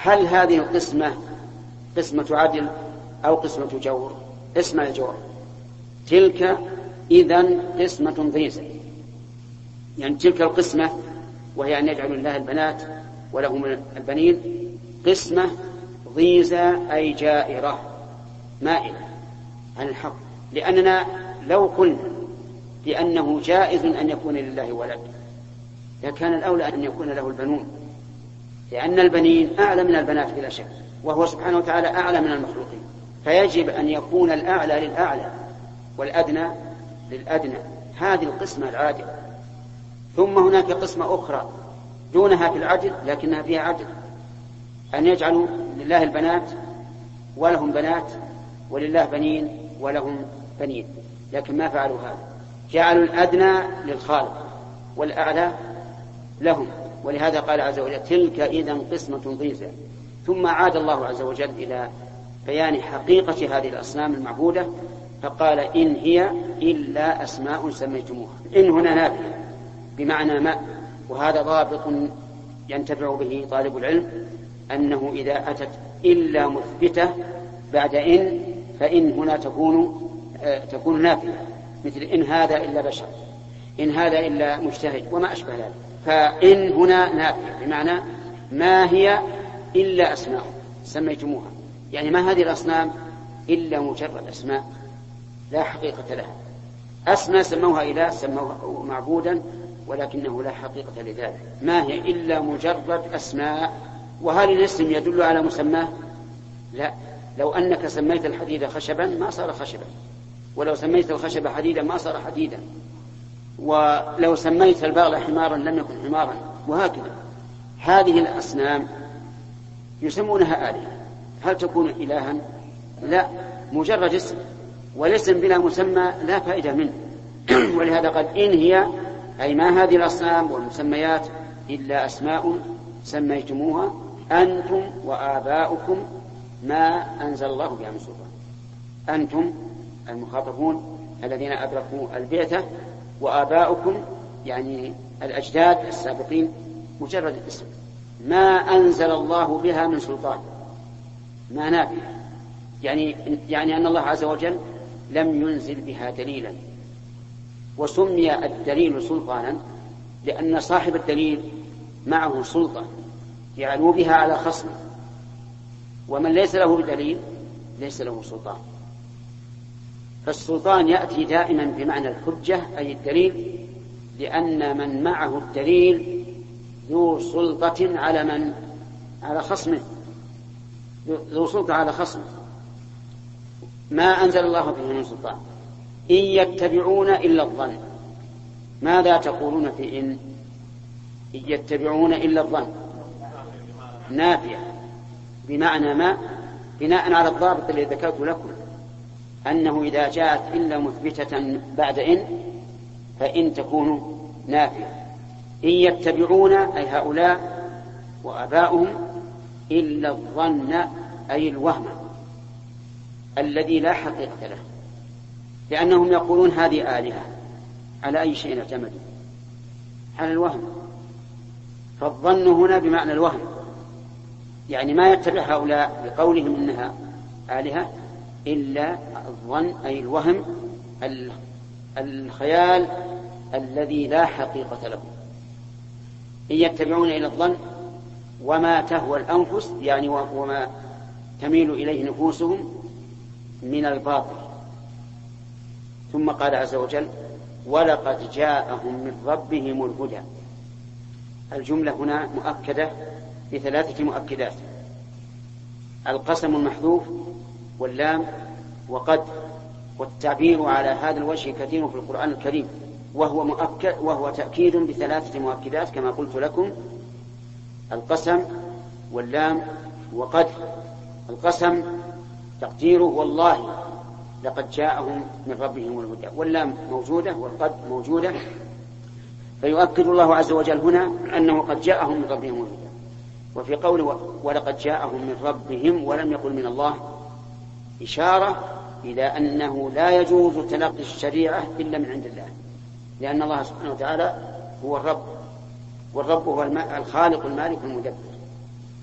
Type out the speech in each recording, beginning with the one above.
هل هذه القسمة قسمة عدل أو قسمة جور؟ اسم الجور. تلك إذن قسمة ضيزى، يعني تلك القسمة وهي أن يجعل الله البنات ولهم البنين قسمة ضيزى أي جائرة مائلة عن الحق، لأننا لو قلنا بأنه جائز أن يكون لله ولد لكان الأولى أن يكون له البنون، لأن البنين أعلى من البنات بلا شك، وهو سبحانه وتعالى أعلى من المخلوقين، فيجب أن يكون الأعلى للأعلى والأدنى للأدنى. هذه القسمة العادلة. ثم هناك قسمة أخرى دونها في العدل لكنها فيها عدل، أن يجعلوا لله البنات ولهم بنات ولله بنين ولهم بنين، لكن ما فعلوا هذا، جعلوا الأدنى للخالق والأعلى لهم. ولهذا قال عز وجل تلك إذن قسمة ضيزى. ثم عاد الله عز وجل إلى بيان حقيقة هذه الأصنام المعبودة فقال إن هي إلا أسماء سميتموها. إن هنا نافية بمعنى ما، وهذا ضابط ينتفع به طالب العلم، أنه إذا أتت إلا مثبتة بعد إن فإن هنا تكون نافية، مثل إن هذا إلا بشر، إن هذا إلا مجتهد وما أشبه ذلك. فإن هنا نافية بمعنى ما هي إلا أسماء سميتموها، يعني ما هذه الأصنام إلا مجرد أسماء لا حقيقة لها. أسماء سموها إله سموها معبودا ولكنه لا حقيقة لذلك. ما هي إلا مجرد أسماء. وهل الاسم يدل على مسماه؟ لا. لو أنك سميت الحديد خشبا ما صار خشبا، ولو سميت الخشب حديدا ما صار حديدا، ولو سميت البغل حمارا لم يكن حمارا، وهكذا. هذه الأصنام يسمونها آلهة، هل تكون إلها؟ لا، مجرد اسم، والاسم بلا مسمى لا فائدة منه. ولهذا قال إن هي أي ما هذه الأصنام والمسميات إلا أسماء سميتموها أنتم وآباؤكم ما أنزل الله بها من سلطان. أنتم المخاطبون الذين أدركوا البعثة، وآباؤكم يعني الأجداد السابقين مجرد اسم ما أنزل الله بها من سلطان، ما نافية، يعني أن الله عز وجل لم ينزل بها دليلا. وسمي الدليل سلطانا لأن صاحب الدليل معه سلطة يعلو بها على خصمه، ومن ليس له بدليل ليس له سلطان. فالسلطان يأتي دائما بمعنى الحجة أي الدليل، لأن من معه الدليل ذو سلطة على خصمه، ذو سلطة على خصمه. ما أنزل الله به من سلطان. إن يتبعون إلا الظن. ماذا تقولون في إن يتبعون إلا الظن؟ نافية بمعنى ما، بناء على الضابط الذي ذكرت لكم أنه إذا جاءت إلا مثبتة بعد إن فإن تكون نافية. إن يتبعون أي هؤلاء وآباؤهم إلا الظن أي الوهم الذي لا حقيقة له، لأنهم يقولون هذه آلهة. على أي شيء اعتمدوا؟ على الوهم. فالظن هنا بمعنى الوهم، يعني ما يتبع هؤلاء بقولهم إنها آلهة إلا الظن أي الوهم الخيال الذي لا حقيقة له. إن يتبعون إلى الظن وما تهوى الأنفس، يعني وما تميل إليه نفوسهم من الباطل. ثم قال عز وجل ولقد جاءهم من ربهم الهدى. الجملة هنا مؤكدة بثلاثة مؤكدات: القسم المحذوف واللام وقد. والتعبير على هذا الوجه كثير في القرآن الكريم، وهو تأكيد بثلاثة مؤكدات كما قلت لكم: القسم واللام وقد. القسم تقديره والله لقد جاءهم من ربهم الهدى، واللام موجودة والقد موجودة، فيؤكد الله عز وجل هنا أنه قد جاءهم من ربهم الهدى. وفي قوله ولقد جاءهم من ربهم ولم يقل من الله إشارة إلى أنه لا يجوز تلقي الشريعة إلا من عند الله، لأن الله سبحانه وتعالى هو الرب، والرب هو الخالق المالك المدبر.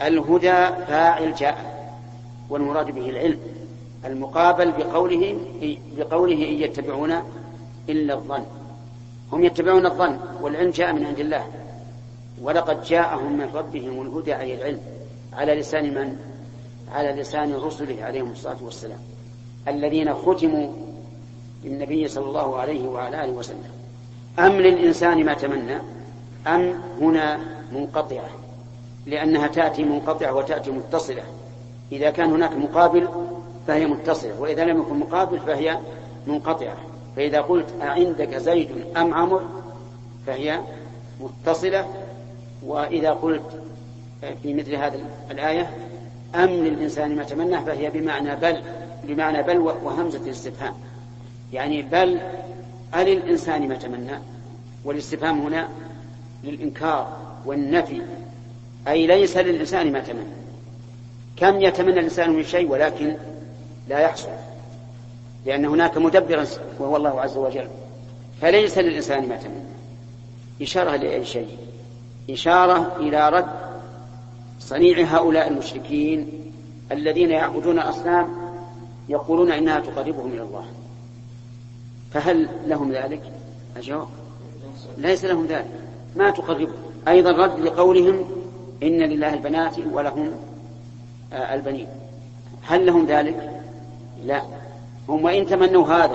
الهدى فاعل جاء، والمراد به العلم، المقابل بقوله إن يتبعون إلا الظن. هم يتبعون الظن، والعلم جاء من عند الله. ولقد جاءهم من ربهم الهدى أي العلم، على لسان من؟ على لسان رسله عليهم الصلاة والسلام، الذين ختموا بالنبي صلى الله عليه وعلى آله وسلم. أم للإنسان ما تمنى؟ أم هنا منقطعة، لأنها تأتي منقطعة وتأتي متصلة. إذا كان هناك مقابل فهي متصلة، وإذا لم يكن مقابل فهي منقطعة. فإذا قلت أعندك زيد أم عمرو فهي متصلة. وإذا قلت في مثل هذه الآية أم للإنسان ما تمنى فهي بمعنى بل وهمزة الاستفهام، يعني بل أللإنسان ما تمنى، والاستفهام هنا للإنكار والنفي، أي ليس للإنسان ما تمنى. كم يتمنى الإنسان من شيء ولكن لا يحصل، لأن هناك مدبرا وهو الله عز وجل، فليس للإنسان ما تمنى. إشارة لأي شيء؟ إشارة إلى رد صنيع هؤلاء المشركين الذين يعبدون أصنام يقولون إنها تقربهم إلى الله. فهل لهم ذلك؟ الجواب ليس لهم ذلك، ما تقربهم. أيضا رد لقولهم إن لله البنات ولهم البنين، هل لهم ذلك؟ لا. هم وإن تمنوا هذا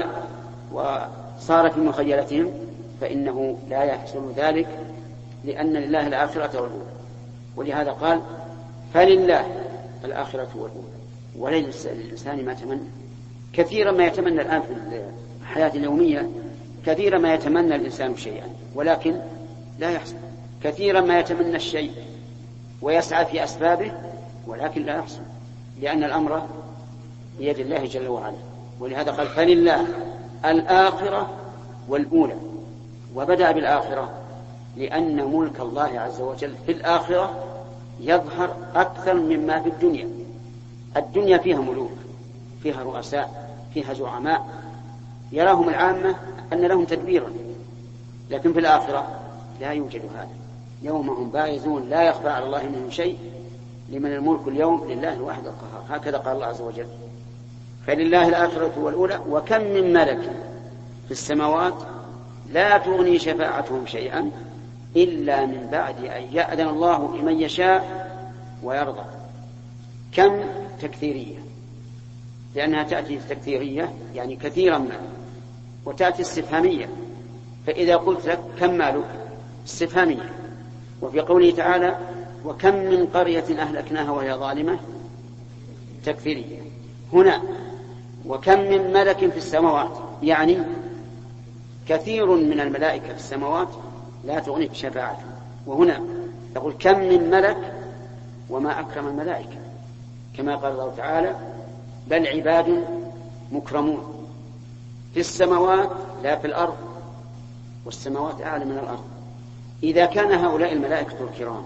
وصار في مخيلتهم فإنه لا يحصل ذلك، لأن لله الآخرة والأولى. ولهذا قال فلله الآخرة والأولى وليس للإنسان ما تمنى. كثيرا ما يتمنى الآن في الحياة اليومية، كثيرا ما يتمنى الإنسان شيئا ولكن لا يحصل. كثيرا ما يتمنى الشيء ويسعى في أسبابه ولكن لا يحصل، لأن الأمر بيد الله جل وعلا. ولهذا قال فلله الآخرة والأولى، وبدأ بالآخرة لأن ملك الله عز وجل في الآخرة يظهر أكثر مما في الدنيا. الدنيا فيها ملوك، فيها رؤساء، فيها زعماء، يراهم العامة أن لهم تدبيرا، لكن في الآخرة لا يوجد هذا. يوم هم بارزون لا يخفى على الله منهم شيء، لمن الملك اليوم لله الواحد القهار، هكذا قال الله عز وجل. فلله الآخرة والأولى. وكم من ملك في السماوات لا تغني شفاعتهم شيئا إلا من بعد أن يأذن الله لمن يشاء ويرضى. كم تكثيرية، لأنها تأتي تكثيرية يعني كثيرا ما، وتأتي استفهامية. فإذا قلت لك كم مالك استفهامية. وفي قوله تعالى وكم من قرية أهلكناها وهي ظالمة تكثيرية. هنا وكم من ملك في السماوات، يعني كثير من الملائكة في السماوات لا تغني شفاعته. وهنا يقول كم من ملك وما أكرم الملائكة، كما قال الله تعالى بل عباد مكرمون في السماوات لا في الأرض، والسماوات أعلى من الأرض. إذا كان هؤلاء الملائكة الكرام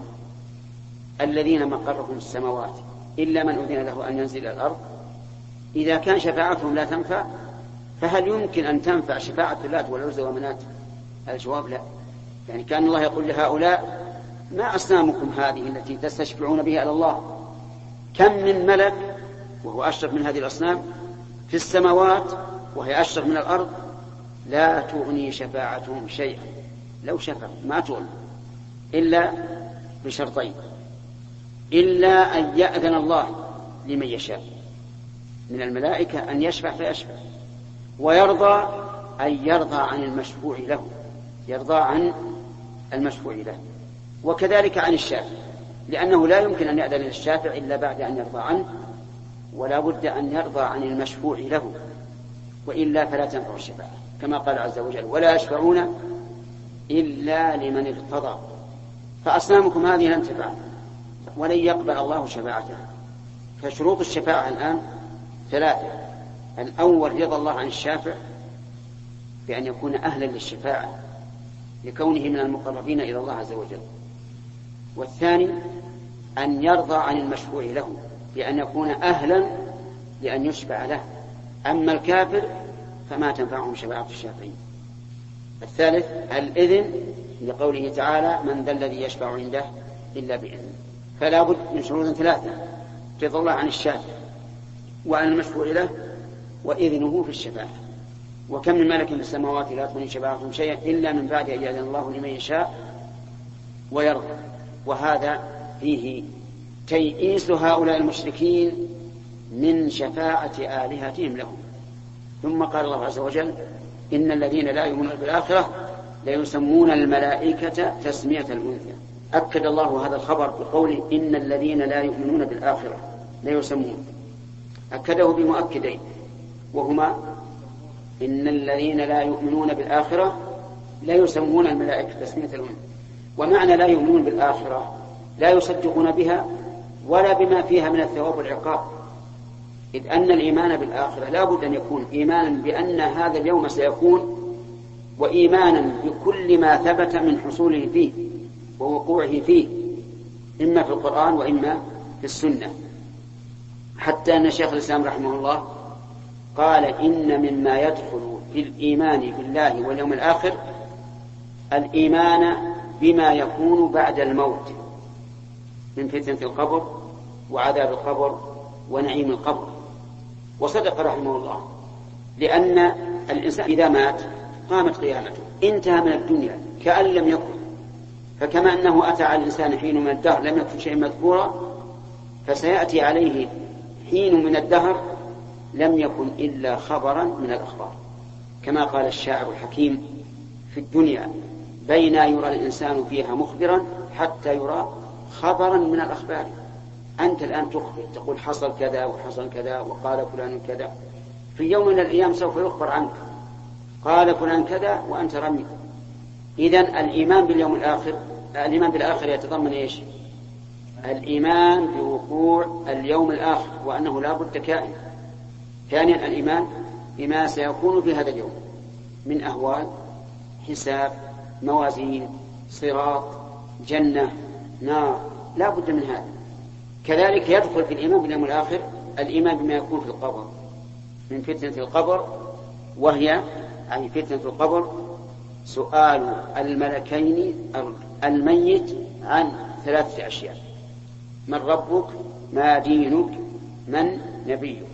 الذين مقرهم السماوات إلا من أذن له أن ينزل إلى الأرض، إذا كان شفاعتهم لا تنفع، فهل يمكن أن تنفع شفاعة اللات والعزى ومنات؟ الجواب لا. يعني كان الله يقول لهؤلاء ما أصنامكم هذه التي تستشفعون بها إلى الله؟ كم من ملك وهو أشرف من هذه الأصنام في السماوات وهي أشرف من الأرض لا تغني شفاعتهم شيئا، لو شفعوا ما تغني إلا بشرطين: إلا أن يأذن الله لمن يشاء من الملائكة أن يشفع فيشفع، ويرضى أن يرضى عن المشفوع له، يرضى عن المشفوع له، وكذلك عن الشافع، لأنه لا يمكن أن يأذن للشافع إلا بعد أن يرضى عنه، ولا بد أن يرضى عن المشفوع له، وإلا فلا تنفع الشفاعة، كما قال عز وجل ولا يشفعون إلا لمن ارتضى. فأصنامكم هذه لن تنفع ولن يقبل الله شفاعتها. فشروط الشفاعة الآن ثلاثة: الأول رضا الله عن الشافع بأن يكون أهلا للشفاعة لكونه من المقربين إلى الله عز وجل، والثاني أن يرضى عن المشفوع له بأن يكون أهلا لأن يشفع له، أما الكافر فما تنفعهم شفاعة الشافعين. الثالث الإذن لقوله تعالى من ذا الذي يشفع عنده إلا بإذنه. فلا بد من شروط ثلاثة: رضا الله عن الشافع وعن المشفوع له وإذنه في الشفاعة. وكم من ملك في السماوات لا تغني شفاعتهم شيئا إلا من بعد أن يأذن الله لمن يشاء ويرضى. وهذا فيه تيئيس هؤلاء المشركين من شفاعة آلهتهم لهم. ثم قال الله عز وجل: إن الذين لا يؤمنون بالآخرة ليسمون الملائكة تسمية الأنثى. أكد الله هذا الخبر بقوله: إن الذين لا يؤمنون بالآخرة ليسمون. أكده بمؤكدين، وهما: إن الذين لا يؤمنون بالآخرة ليسمون الملائكة تسمية الأنثى. ومعنى لا يؤمنون بالآخرة لا يصدقون بها ولا بما فيها من الثواب والعقاب، إذ أن الإيمان بالآخرة لا بد أن يكون إيمانا بأن هذا اليوم سيكون، وإيمانا بكل ما ثبت من حصوله فيه ووقوعه فيه، إما في القرآن وإما في السنة. حتى أن شيخ الإسلام رحمه الله قال: إن مما يدخل في الإيمان بالله واليوم الآخر الإيمان بما يكون بعد الموت من فتنة القبر وعذاب القبر ونعيم القبر. وصدق رحمه الله، لأن الإنسان إذا مات قامت قيامته، انتهى من الدنيا كأن لم يكن. فكما أنه أتى على الإنسان حين من الدهر لم يكن شيء مذكورا، فسيأتي عليه حين من الدهر لم يكن إلا خبرا من الأخبار. كما قال الشاعر الحكيم: في الدنيا بين يرى الإنسان فيها مخبرا حتى يرى خبرا من الأخبار. أنت الآن تخبر، تقول حصل كذا وحصل كذا وقال فلان كذا، في يوم من الأيام سوف يخبر عنك، قال فلان كذا وأنت رمي. إذن الإيمان باليوم الآخر، الإيمان بالآخر يتضمن إيش؟ الإيمان بوقوع اليوم الآخر وأنه لا بد كائن. ثانيا الإيمان بما سيكون في هذا اليوم من أهوال، حساب، موازين، صراط، جنة، نار، لا بد من هذا. كذلك يدخل في الإيمان باليوم الآخر الإيمان بما يكون في القبر من فتنة القبر، وهي أي فتنة القبر سؤال الملكين الميت عن 3 أشياء: من ربك، ما دينك، من نبيك.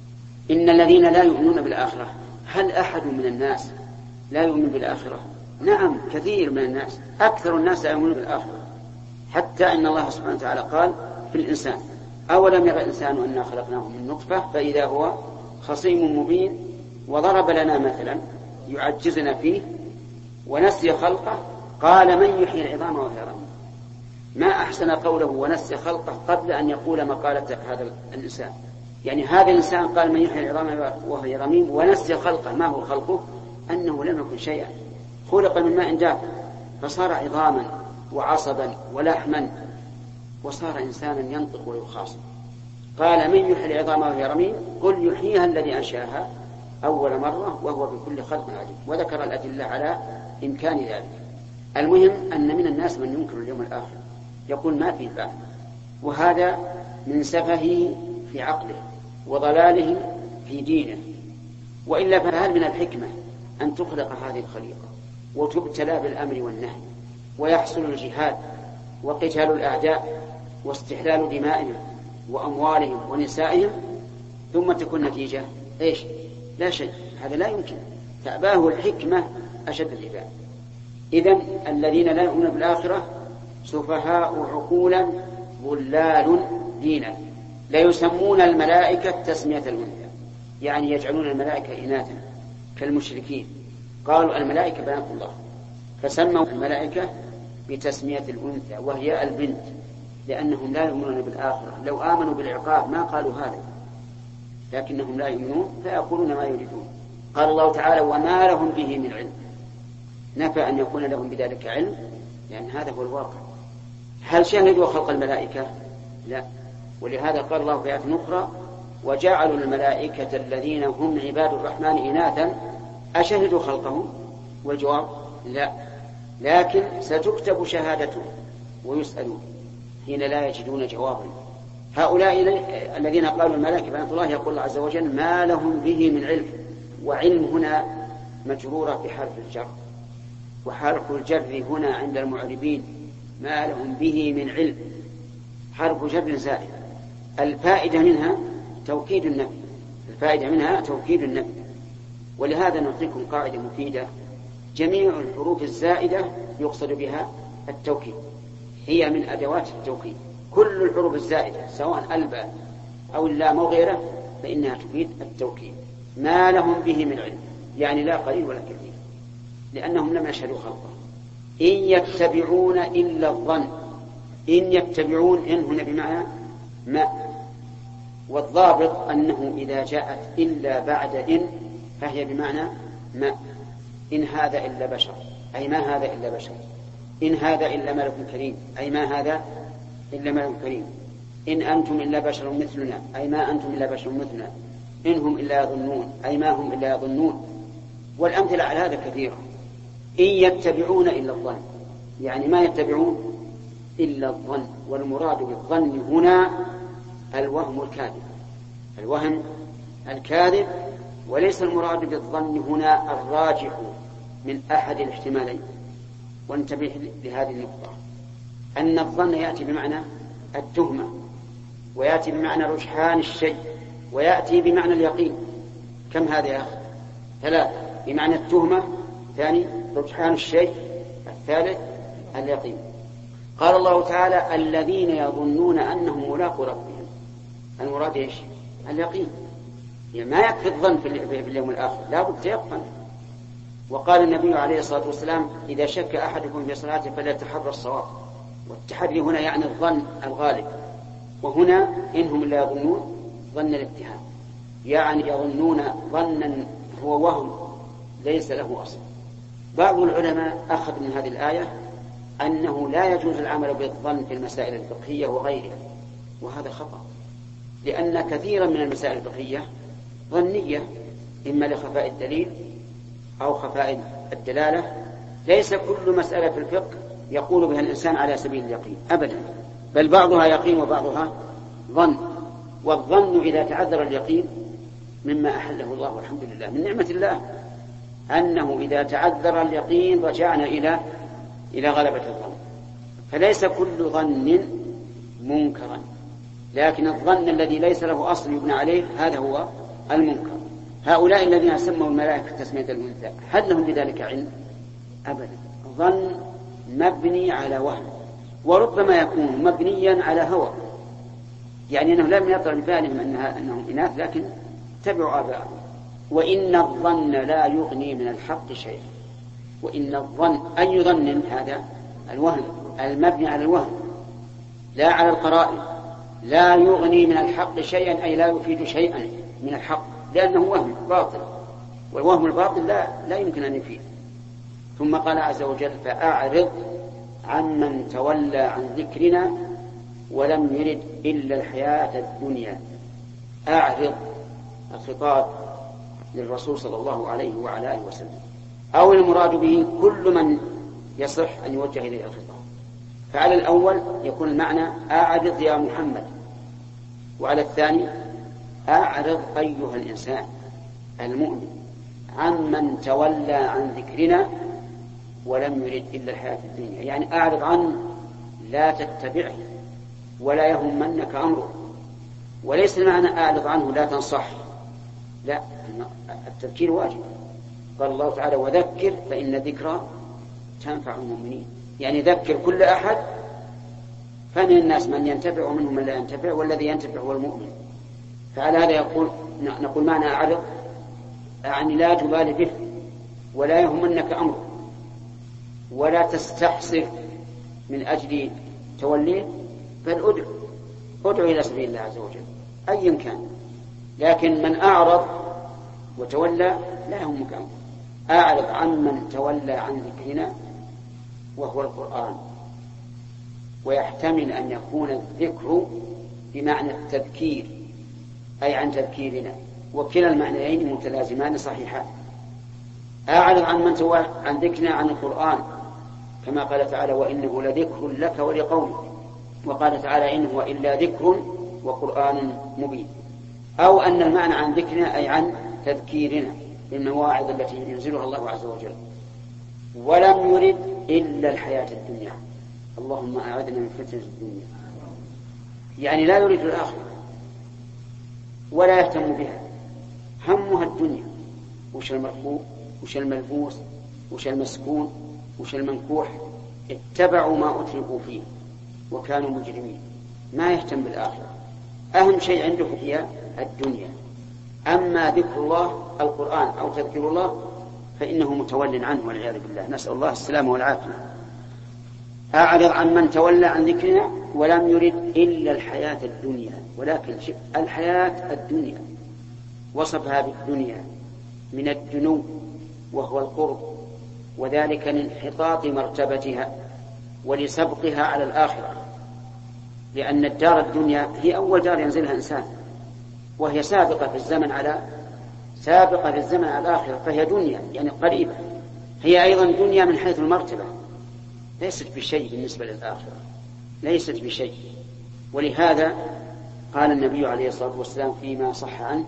إن الذين لا يؤمنون بالآخرة، هل أحد من الناس لا يؤمن بالآخرة؟ نعم، كثير من الناس، أكثر الناس لا يؤمنون بالآخرة. حتى إن الله سبحانه وتعالى قال في الإنسان: أولم يرى الإنسان أنا خلقناه من نطفة فإذا هو خصيم مبين. وضرب لنا مثلا يعجزنا فيه ونسي خلقه، قال: من يحيي العظام وهي رميم. ما أحسن قوله ونسي خلقه قبل أن يقول مقالة هذا الإنسان. يعني هذا الإنسان قال: من يحيي العظام وهي رميم، ونسي خلقه. ما هو خلقه؟ أنه لم يكن شيئا، خلق من ماء دافئ فصار عظاما وعصبا ولحما وصار إنسانا ينطق ويخاصم. قال: من يحيي العظام وهي رميم؟ قل يحييها الذي أنشاها أول مرة وهو بكل خلق عليم. وذكر الأدلة على إمكان ذلك. المهم أن من الناس من ينكر اليوم الآخر، يقول ما فيه بعد، وهذا من سفهه في عقله وضلاله في دينه. وإلا فهل من الحكمة أن تخلق هذه الخليقة وتبتلى بالأمر والنهي ويحصل الجهاد وقتال الأعداء واستحلال دمائهم وأموالهم ونسائهم، ثم تكون نتيجة إيش؟ لا شيء. هذا لا يمكن، تأباه الحكمة أشد الإباء. إذن الذين لا يؤمنون بالآخرة سفهاء عقولا ضلال دينا. لا يسمون الملائكة تسمية الأنثى، يعني يجعلون الملائكة إناثا كالمشركين، قالوا الملائكة بنات الله، فسموا الملائكة بتسمية الأنثى وهي البنت، لأنهم لا يؤمنون بالآخرة. لو آمنوا بالعقاب ما قالوا هذا، لكنهم لا يؤمنون فيقولون ما يريدون. قال الله تعالى: وما لهم به من علم. نفى أن يكون لهم بذلك علم، لأن هذا هو الواقع. هل شاهدوا خلق الملائكة؟ لا. ولهذا قال الله في آية أخرى: وجعلوا الملائكة الذين هم عباد الرحمن إناثا أشهدوا خلقهم؟ والجواب لا، لكن ستكتب شهادتهم ويسألون حين لا يجدون جوابا. هؤلاء الذين قالوا الملائكة بنات الله يقول الله عز وجل: ما لهم به من علم. وعلم هنا مجرورة بحرف الجر، وحرف الجر هنا عند المعربين ما لهم به من علم. حرف جر زائد. الفائدة منها توكيد النفي، الفائدة منها توكيد النفي. ولهذا نعطيكم قاعدة مفيدة: جميع الحروف الزائدة يقصد بها التوكيد، هي من أدوات التوكيد. كل الحروف الزائدة سواء الباء أو اللام أو غيره فإنها تفيد التوكيد، ما لهم به من علم، يعني لا قليل ولا كثير، لأنهم لم يشهدوا خلقه. إن يتبعون إلا الظن. إن يتبعون، إن هنا بمعنى ما، والضابط أنه إذا جاءت إلا بعد إن فهي بمعنى ما. إن هذا إلا بشر، أي ما هذا إلا بشر. إن هذا إلا ملك كريم، أي ما هذا إلا ملك كريم. إن أنتم إلا بشر مثلنا، أي ما أنتم إلا بشر مثلنا. إن هم إلا يظنون، أي ما هم إلا يظنون. والأمثلة على هذا كثيرة. إن يتبعون إلا الظن، يعني ما يتبعون إلا الظن. والمراد بالظن هنا الوهم الكاذب، الوهم الكاذب، وليس المراد بالظن هنا الراجح من أحد الاحتمالين. وانتبه لهذه النقطة، أن الظن يأتي بمعنى التهمة، ويأتي بمعنى رجحان الشيء، ويأتي بمعنى اليقين. كم هذا يا أخي؟ ثلاثة: بمعنى التهمة، ثاني رجحان الشيء، الثالث اليقين. قال الله تعالى: الذين يظنون أنهم ملاقو ربهم. المراد إيش؟ اليقين. يعني ما يكفي الظن في اليوم الآخر، لا بد يقين. وقال النبي عليه الصلاة والسلام: إذا شك أحدكم في صلاته فليتحرى الصواب. والتحري هنا يعني الظن الغالب. وهنا إنهم لا يظنون ظن الاتهام، يعني يظنون ظنا هو وهم ليس له أصل. بعض العلماء أخذ من هذه الآية أنه لا يجوز العمل بالظن في المسائل الفقهية وغيرها، وهذا خطأ، لأن كثيرا من المسائل الفقهية ظنية، إما لخفاء الدليل أو خفاء الدلالة. ليس كل مسألة في الفقه يقول بها الإنسان على سبيل اليقين أبدا، بل بعضها يقين وبعضها ظن. والظن إذا تعذر اليقين مما أحله الله، والحمد لله، من نعمة الله أنه إذا تعذر اليقين رجعنا إلى غلبة الظن. فليس كل ظن منكرا، لكن الظن الذي ليس له أصل يبنى عليه هذا هو المنكر. هؤلاء الذين سموا الملائكة تسمية الأنثى هل لهم بذلك علم؟ أبدا. ظن مبني على وهم، وربما يكون مبنيا على هوى، يعني أنه لم يطلع ببالهم أنهم إناث، لكن تبعوا آباءهم. وإن الظن لا يغني من الحق شيئا. وإن الظن أي ظن؟ هذا الوهم المبني على الوهم لا على القرائن. لا يغني من الحق شيئا، أي لا يفيد شيئا من الحق، لأنه وهم باطل، والوهم الباطل لا يمكن أن يفيد. ثم قال عز وجل: فأعرض عمن تولى عن ذكرنا ولم يرد إلا الحياة الدنيا. أعرض، الخطاب للرسول صلى الله عليه وعلى آله وسلم، أو المراد به كل من يصح أن يوجه إليه الخطاب. فعلى الأول يكون المعنى أعرض يا محمد، وعلى الثاني أعرض أيها الإنسان المؤمن عمن تولى عن ذكرنا ولم يرد إلا الحياة الدنيا، يعني أعرض عنه، لا تتبعه ولا يهمنك أمره. وليس المعنى أعرض عنه لا تنصح، لا، التذكير واجب. قال الله تعالى: وذكر فإن ذكرى تنفع المؤمنين، يعني ذكر كل أحد، فمن الناس من ينتفع ومنهم من لا ينتفع، والذي ينتفع هو المؤمن. فعلى هذا نقول معنى أعرض يعني لا تبالي به ولا يهمنك أمره، ولا تستحسر من أجل توليه، بل ادعو إلى سبيل الله عز وجل أي كان. لكن من أعرض وتولى لا يهمك أمره. أعرض عمن تولى عن ذكرنا وهو القرآن. ويحتمل أن يكون الذكر بمعنى التذكير، أي عن تذكيرنا، وكلا المعنيين متلازمان صحيحان. أعرض عن من تولى عن ذكرنا عن القرآن، كما قال تعالى: وإنه لذكر لك ولقومك. وقال تعالى: إنه إلا ذكر وقرآن مبين. أو أن المعنى عن ذكرنا أي عن تذكيرنا بالمواعظ التي ينزلها الله عز وجل. ولم يرد إلا الحياة الدنيا. اللهم أعذنا من فتنة الدنيا. يعني لا يريد الآخرة ولا يهتم بها، همها الدنيا. وش المرفوع وش الملبوس وش المسكون وش المنكوح، اتبعوا ما أتركوا فيه وكانوا مجرمين. ما يهتم بالآخرة، أهم شيء عنده هي الدنيا. أما ذكر الله القرآن أو تذكر الله فإنه متول عنه والعياذ بالله، نسأل الله السلامة والعافية. أعرض عن من تولى عن ذكرنا ولم يرد إلا الحياة الدنيا. ولكن الحياة الدنيا وصفها بالدنيا من الدنو وهو القرب، وذلك لانحطاط مرتبتها ولسبقها على الآخرة، لأن الدار الدنيا هي أول دار ينزلها إنسان، وهي سابقة في الزمن على الآخرة، فهي دنيا يعني قريبة. هي أيضا دنيا من حيث المرتبة، ليست بشيء بالنسبة للآخرة، ليست بشيء. ولهذا قال النبي عليه الصلاة والسلام فيما صح عنه: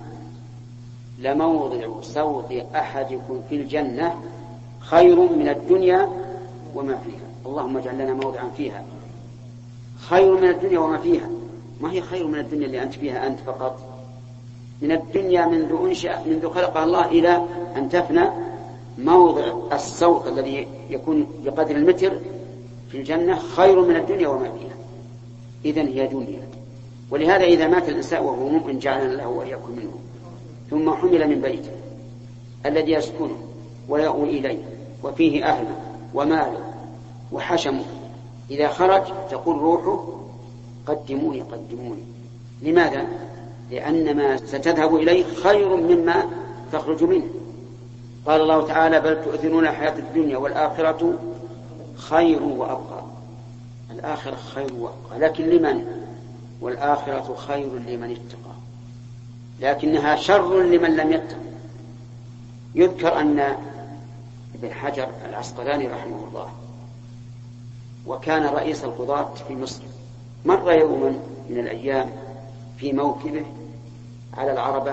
لموضع صوت أحدكم في الجنة خير من الدنيا وما فيها. اللهم اجعل لنا موضعا فيها. خير من الدنيا وما فيها، ما هي خير من الدنيا اللي أنت فيها أنت فقط، من الدنيا منذ خلقها الله إلى أن تفنى. موضع الصوت الذي يكون بقدر المتر في الجنة خير من الدنيا وما فيها. إذن هي دنيا. ولهذا إذا مات الإنسان وهو مؤمن جعلنا له وإياكم منه، ثم حمل من بيته الذي يسكنه ويأوي إليه وفيه أهله وماله وحشمه، إذا خرج تقول روحه: قدموني قدموني. لماذا؟ لأن ما ستذهب إليه خير مما تخرج منه. قال الله تعالى: بل تؤثرون الحياة الدنيا والآخرة خير وأبقى. الآخرة خير وأبقى، لكن لمن؟ والآخرة خير لمن اتقى، لكنها شر لمن لم يتق. يذكر أن ابن حجر العسقلاني رحمه الله وكان رئيس القضاة في مصر، مر يوما من الأيام في موكبه على العربة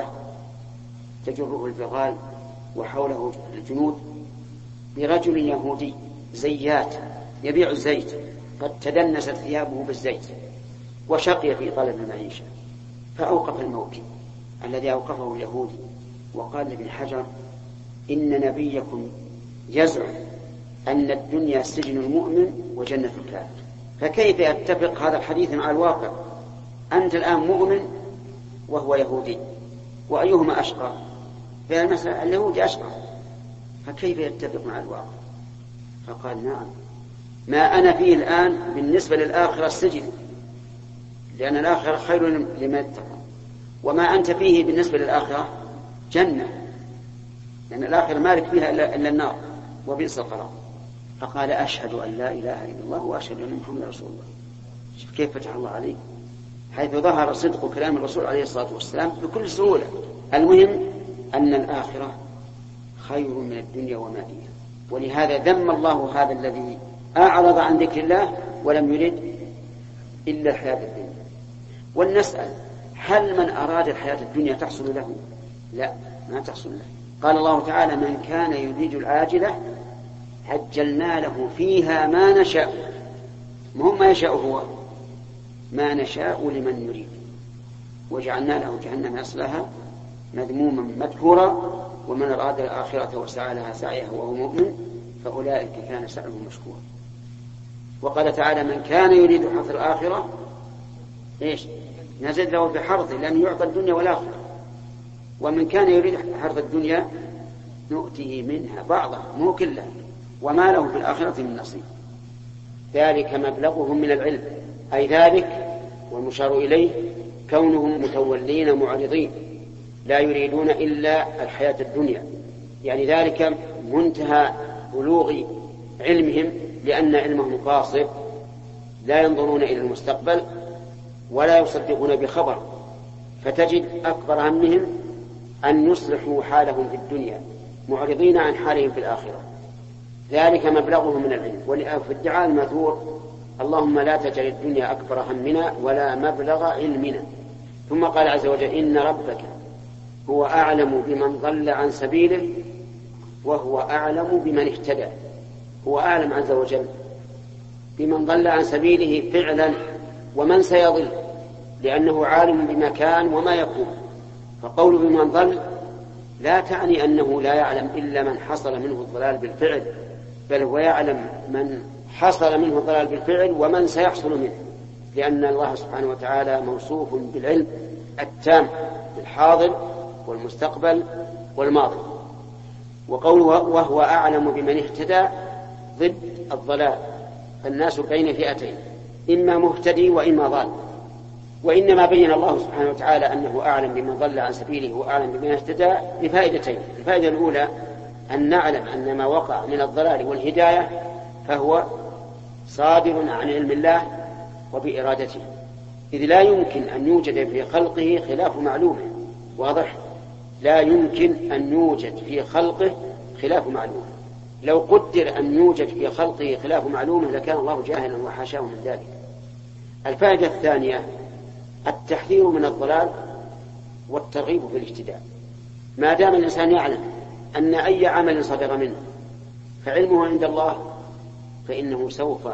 تجره البغال وحوله الجنود برجل يهودي زيات يبيع الزيت، قد تدنست ثيابه بالزيت وشقي في طلب المعيشة، فأوقف الموكب الذي أوقفه اليهودي وقال لابن حجر: إن نبيكم يزعم أن الدنيا سجن المؤمن وجنة الكافر، فكيف يتفق هذا الحديث مع الواقع؟ أنت الآن مؤمن وهو يهودي، وأيهما أشقى؟ في المسألة اليهودي أشقى، فكيف يتفق مع الواقع؟ فقال: نعم، ما أنا فيه الآن بالنسبة للآخرة السجن، لأن الآخرة خير لمن اتقى، وما أنت فيه بالنسبة للآخرة جنة، لأن الآخرة مالك فيها إلا النار وبئس القرار. فقال: أشهد أن لا إله إلا الله وأشهد أن محمدا رسول الله. شوف كيف فتح الله عليه، حيث ظهر صدق كلام الرسول عليه الصلاة والسلام بكل سهولة. المهم أن الآخرة خير من الدنيا وما فيها، ولهذا ذم الله هذا الذي أعرض عن ذكر الله ولم يرد إلا الحياة الدنيا. ولنسأل: هل من أراد الحياة الدنيا تحصل له؟ لا، ما تحصل له. قال الله تعالى: من كان يريد العاجلة عجلنا له فيها ما نشاء. ما يشاء هو، ما نشاء لمن يريد، وجعلنا له جهنم يصلها مذموما مدحورا ومن أراد الآخرة وسعى لها سعيها وهو مؤمن فأولئك كان سعيهم مشكورا. وقال تعالى: من كان يريد حرث الآخرة نزد له في حرثه، لأن يعطى الدنيا والآخرة. ومن كان يريد حرث الدنيا نؤتيه منها بعضها مو كلها وما له في الآخرة من نصيب. ذلك مبلغهم من العلم، أي ذلك والمشار إليه كونهم متولين معرضين لا يريدون إلا الحياة الدنيا، يعني ذلك منتهى بلوغ علمهم، لأن علمهم قاصر، لا ينظرون إلى المستقبل ولا يصدقون بخبر، فتجد أكبر همهم أن يصلحوا حالهم في الدنيا معرضين عن حالهم في الآخرة. ذلك مبلغهم من العلم. وفي الدعاء الماثور: اللهم لا تجعل الدنيا أكبر همنا ولا مبلغ علمنا. ثم قال عز وجل: إن ربك هو أعلم بمن ضل عن سبيله وهو أعلم بمن اهتدى. هو أعلم عز وجل بمن ضل عن سبيله فعلا ومن سيضل، لأنه عالم بما كان وما يكون. فقوله بمن ضل لا تعني أنه لا يعلم إلا من حصل منه الضلال بالفعل، بل هو يعلم من حصل منه الضلال بالفعل ومن سيحصل منه، لأن الله سبحانه وتعالى موصوف بالعلم التام بالحاضر والمستقبل والماضي. وقوله وهو أعلم بمن اهتدى ضد الضلال، فالناس بين فئتين، إما مهتدي وإما ضال. وإنما بين الله سبحانه وتعالى أنه أعلم بمن ضل عن سبيله وأعلم بمن اهتدى لفائدتين. الفائدة الأولى أن نعلم أن ما وقع من الضلال والهداية فهو صادر عن علم الله وبإرادته، إذ لا يمكن أن يوجد في خلقه خلاف معلومه. واضح؟ لا يمكن أن يوجد في خلقه خلاف معلومه. لو قدر أن يوجد في خلقه خلاف معلومه لكان الله جاهلا وحاشاه من ذلك. الفائدة الثانية التحذير من الضلال والترغيب في الاهتداء. ما دام الإنسان يعلم أن أي عمل صدر منه فعلمه عند الله، فإنه سوف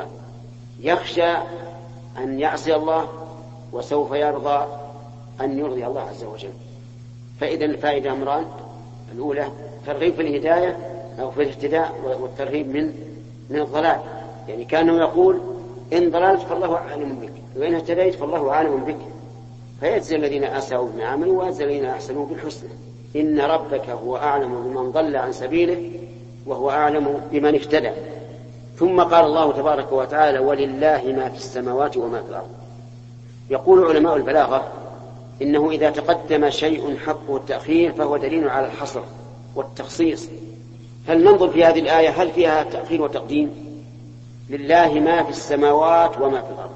يخشى أن يعصي الله وسوف يرضى أن يرضي الله عز وجل. فإذا الفائدة أمران: الأولى ترغيب في الهداية أو في الاهتداء، والترغيب من الضلال، يعني كانه يقول إن ضللت فالله عالم بك، وإن اهتديت فالله عالم بك، فيجزي الذين أساءوا بما عملوا ويجزي الذين أحسنوا بالحسنى. إن ربك هو أعلم بمن ضل عن سبيله وهو أعلم بمن اهتدى. ثم قال الله تبارك وتعالى ولله ما في السماوات وما في الأرض. يقول علماء البلاغة إنه إذا تقدم شيء حقه التأخير فهو دليل على الحصر والتخصيص. هل ننظر في هذه الآية هل فيها تأخير وتقديم؟ لله ما في السماوات وما في الأرض.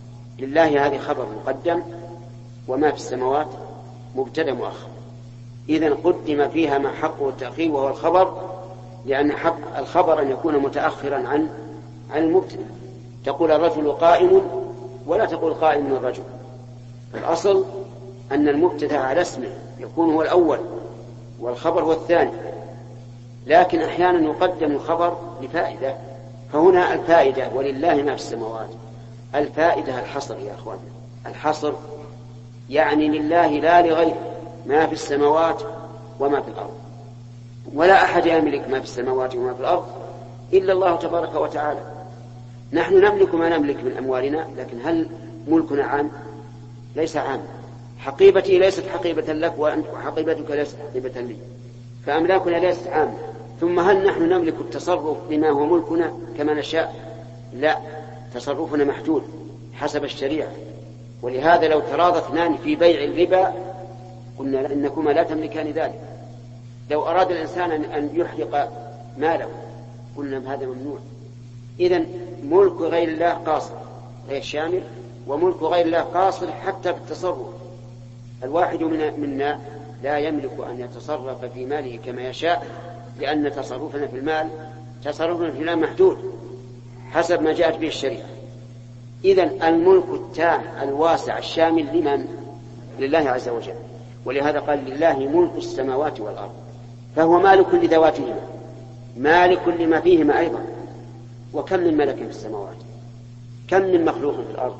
لله هذه خبر مقدم، وما في السماوات مبتدأ مؤخر. إذن قدم فيها ما حقه التأخير وهو الخبر، لأن حق الخبر أن يكون متأخرا عن المبتدأ. تقول الرجل قائم ولا تقول قائم الرجل. الأصل أن المبتدأ على اسمه يكون هو الأول والخبر هو الثاني، لكن أحيانا يقدم الخبر لفائدة. فهنا الفائدة ولله ما في السماوات، الفائدة الحصر يا أخوان، الحصر يعني لله لا لغيره ما في السماوات وما في الأرض، ولا أحد يملك ما في السماوات وما في الأرض إلا الله تبارك وتعالى. نحن نملك ما نملك من أموالنا، لكن هل ملكنا عام؟ ليس عام. حقيبتي ليست حقيبة لك وحقيبتك ليست حقيبة لي، فأملاكنا ليست عامة. ثم هل نحن نملك التصرف بما هو ملكنا كما نشاء؟ لا، تصرفنا محدود حسب الشريعة. ولهذا لو تراضى اثنان في بيع الربا قلنا إنكما لا تملكان ذلك. لو أراد الإنسان أن يحرق ماله قلنا هذا ممنوع. إذن ملك غير الله قاصر غير شامل، وملك غير الله قاصر حتى في التصرف. الواحد منا لا يملك أن يتصرف في ماله كما يشاء، لأن تصرفنا في المال محدود حسب ما جاءت به الشريعة. إذن الملك التام الواسع الشامل لمن؟ لله عز وجل. ولهذا قال لله ملك السماوات والأرض، فهو مالك لذواتهما مالك لما فيهما أيضا. وكم من ملك في السماوات، كم من مخلوق في الأرض،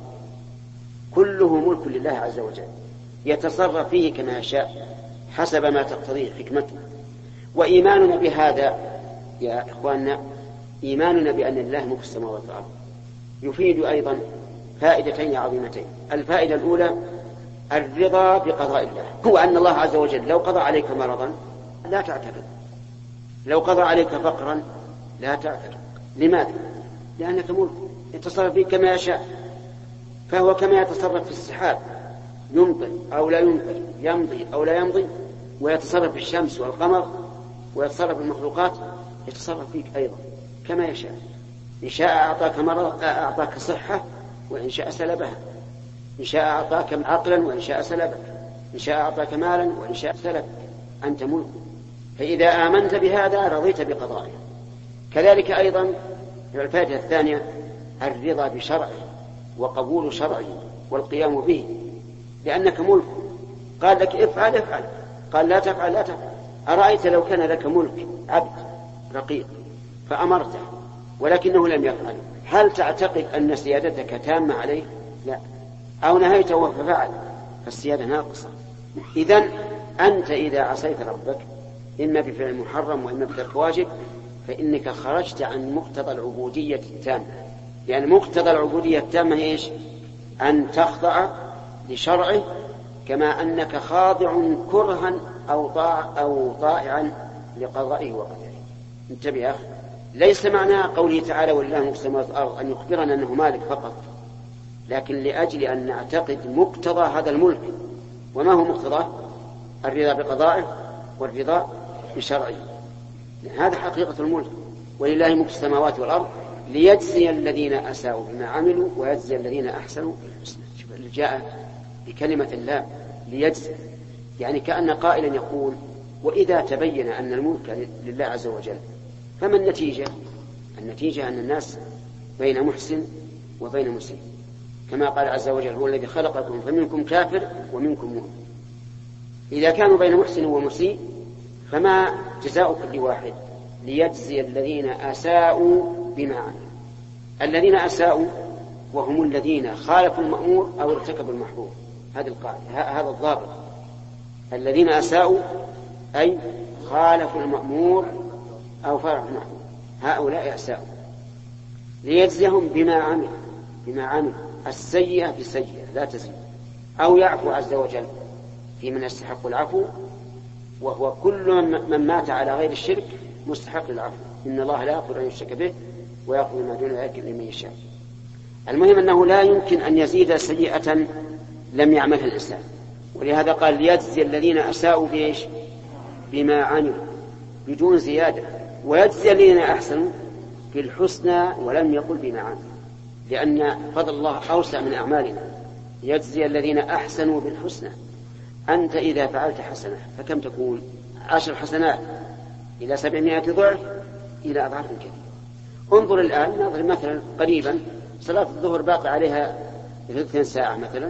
كله ملك لله عز وجل يتصرف فيه كما يشاء حسب ما تقتضيه حكمته. وإيماننا بهذا يا إخواننا، إيماننا بأن الله ملك السماوات والأرض يفيد أيضا فائدتين عظيمتين. الفائدة الأولى الرضا بقضاء الله، هو أن الله عز وجل لو قضى عليك مرضا لا تعترض، لو قضى عليك فقرا لا تعترض. لماذا؟ لأنك ملك يتصرف فيه كما يشاء. فهو كما يتصرف في السحاب، يمطر أو لا يمطر، يمضي أو لا يمضي، ويتصرف في الشمس والقمر، ويتصرف في المخلوقات، يتصرف فيك أيضا كما يشاء. إن شاء أعطاك مرض أعطاك صحة، وإن شاء سلبها. إن شاء أعطاك عقلا وإن شاء سلبك. إن شاء أعطاك مالا وإن شاء سلبك. أنت ملك. فإذا آمنت بهذا رضيت بقضائه. كذلك أيضا الفائدة الثانية الرضا بشرعه وقبول شرعه والقيام به، لأنك ملك. قال لك افعل افعل، قال لا تفعل لا تفعل. أرأيت لو كان لك ملك عبد رقيق فأمرته ولكنه لم يفعل، هل تعتقد أن سيادتك تامة عليه؟ لا. أو نهيته ففعل فالسيادة ناقصة. إذن أنت إذا عصيت ربك إما بفعل محرم وإما بترك واجب فإنك خرجت عن مقتضى العبودية التامة. يعني مقتضى العبودية التامة إيش؟ أن تخضع لشرعه كما أنك خاضع كرها أو طائعا لقضائه وقدره. انتبه يا أخي، ليس معنى قوله تعالى ولله ملك السماوات والأرض أن يخبرنا أنه مالك فقط، لكن لأجل أن نعتقد مقتضى هذا الملك. وما هو مقتضى؟ الرضا بقضائه والرضا بشرعه. هذا حقيقة الملك. ولله ملك السماوات والأرض ليجزي الذين أساءوا بما عملوا ويجزي الذين أحسنوا بالحسنى. شوف اللي جاء بكلمة الله ليجزي، يعني كأن قائلا يقول وإذا تبين أن الملك لله عز وجل فما النتيجة؟ النتيجة أن الناس بين محسن وبين مسيء، كما قال عز وجل هو الذي خلقكم فمنكم كافر ومنكم مؤمن. إذا كانوا بين محسن ومسيء فما جزاء كل واحد؟ ليجزي الذين أساءوا بما عملوا. الذين أساءوا وهم الذين خالفوا المأمور أو ارتكبوا المحظور. هذه القاعدة، هذا الضابط. الذين أساءوا أي خالفوا المأمور أو فرعوا المحظور، هؤلاء أساءوا. ليجزيهم بما عملوا السيئة بسيئة لا تزيد، أو يعفو عز وجل في من يستحق العفو، وهو كل من مات على غير الشرك مستحق للعفو. إن الله لا يغفر أن يشرك به ويغفر ما دون ذلك لمن يشاء. المهم أنه لا يمكن أن يزيد سيئة لم يعملها الإنسان، ولهذا قال ليجزي الذين أساءوا بإيش؟ بما عملوا بدون زيادة، ويجزي الذين أحسنوا بالحسنى ولم يقل بما عملوا، لأن فضل الله أوسع من أعمالنا. يجزي الذين أحسنوا بالحسنى. أنت إذا فعلت حسنة فكم تكون؟ 10 حسنات إلى 700 ضعف إلى أضعاف كثيرة. انظر الآن، نظر مثلا قريبا صلاة الظهر باقي عليها 2 ساعة مثلا،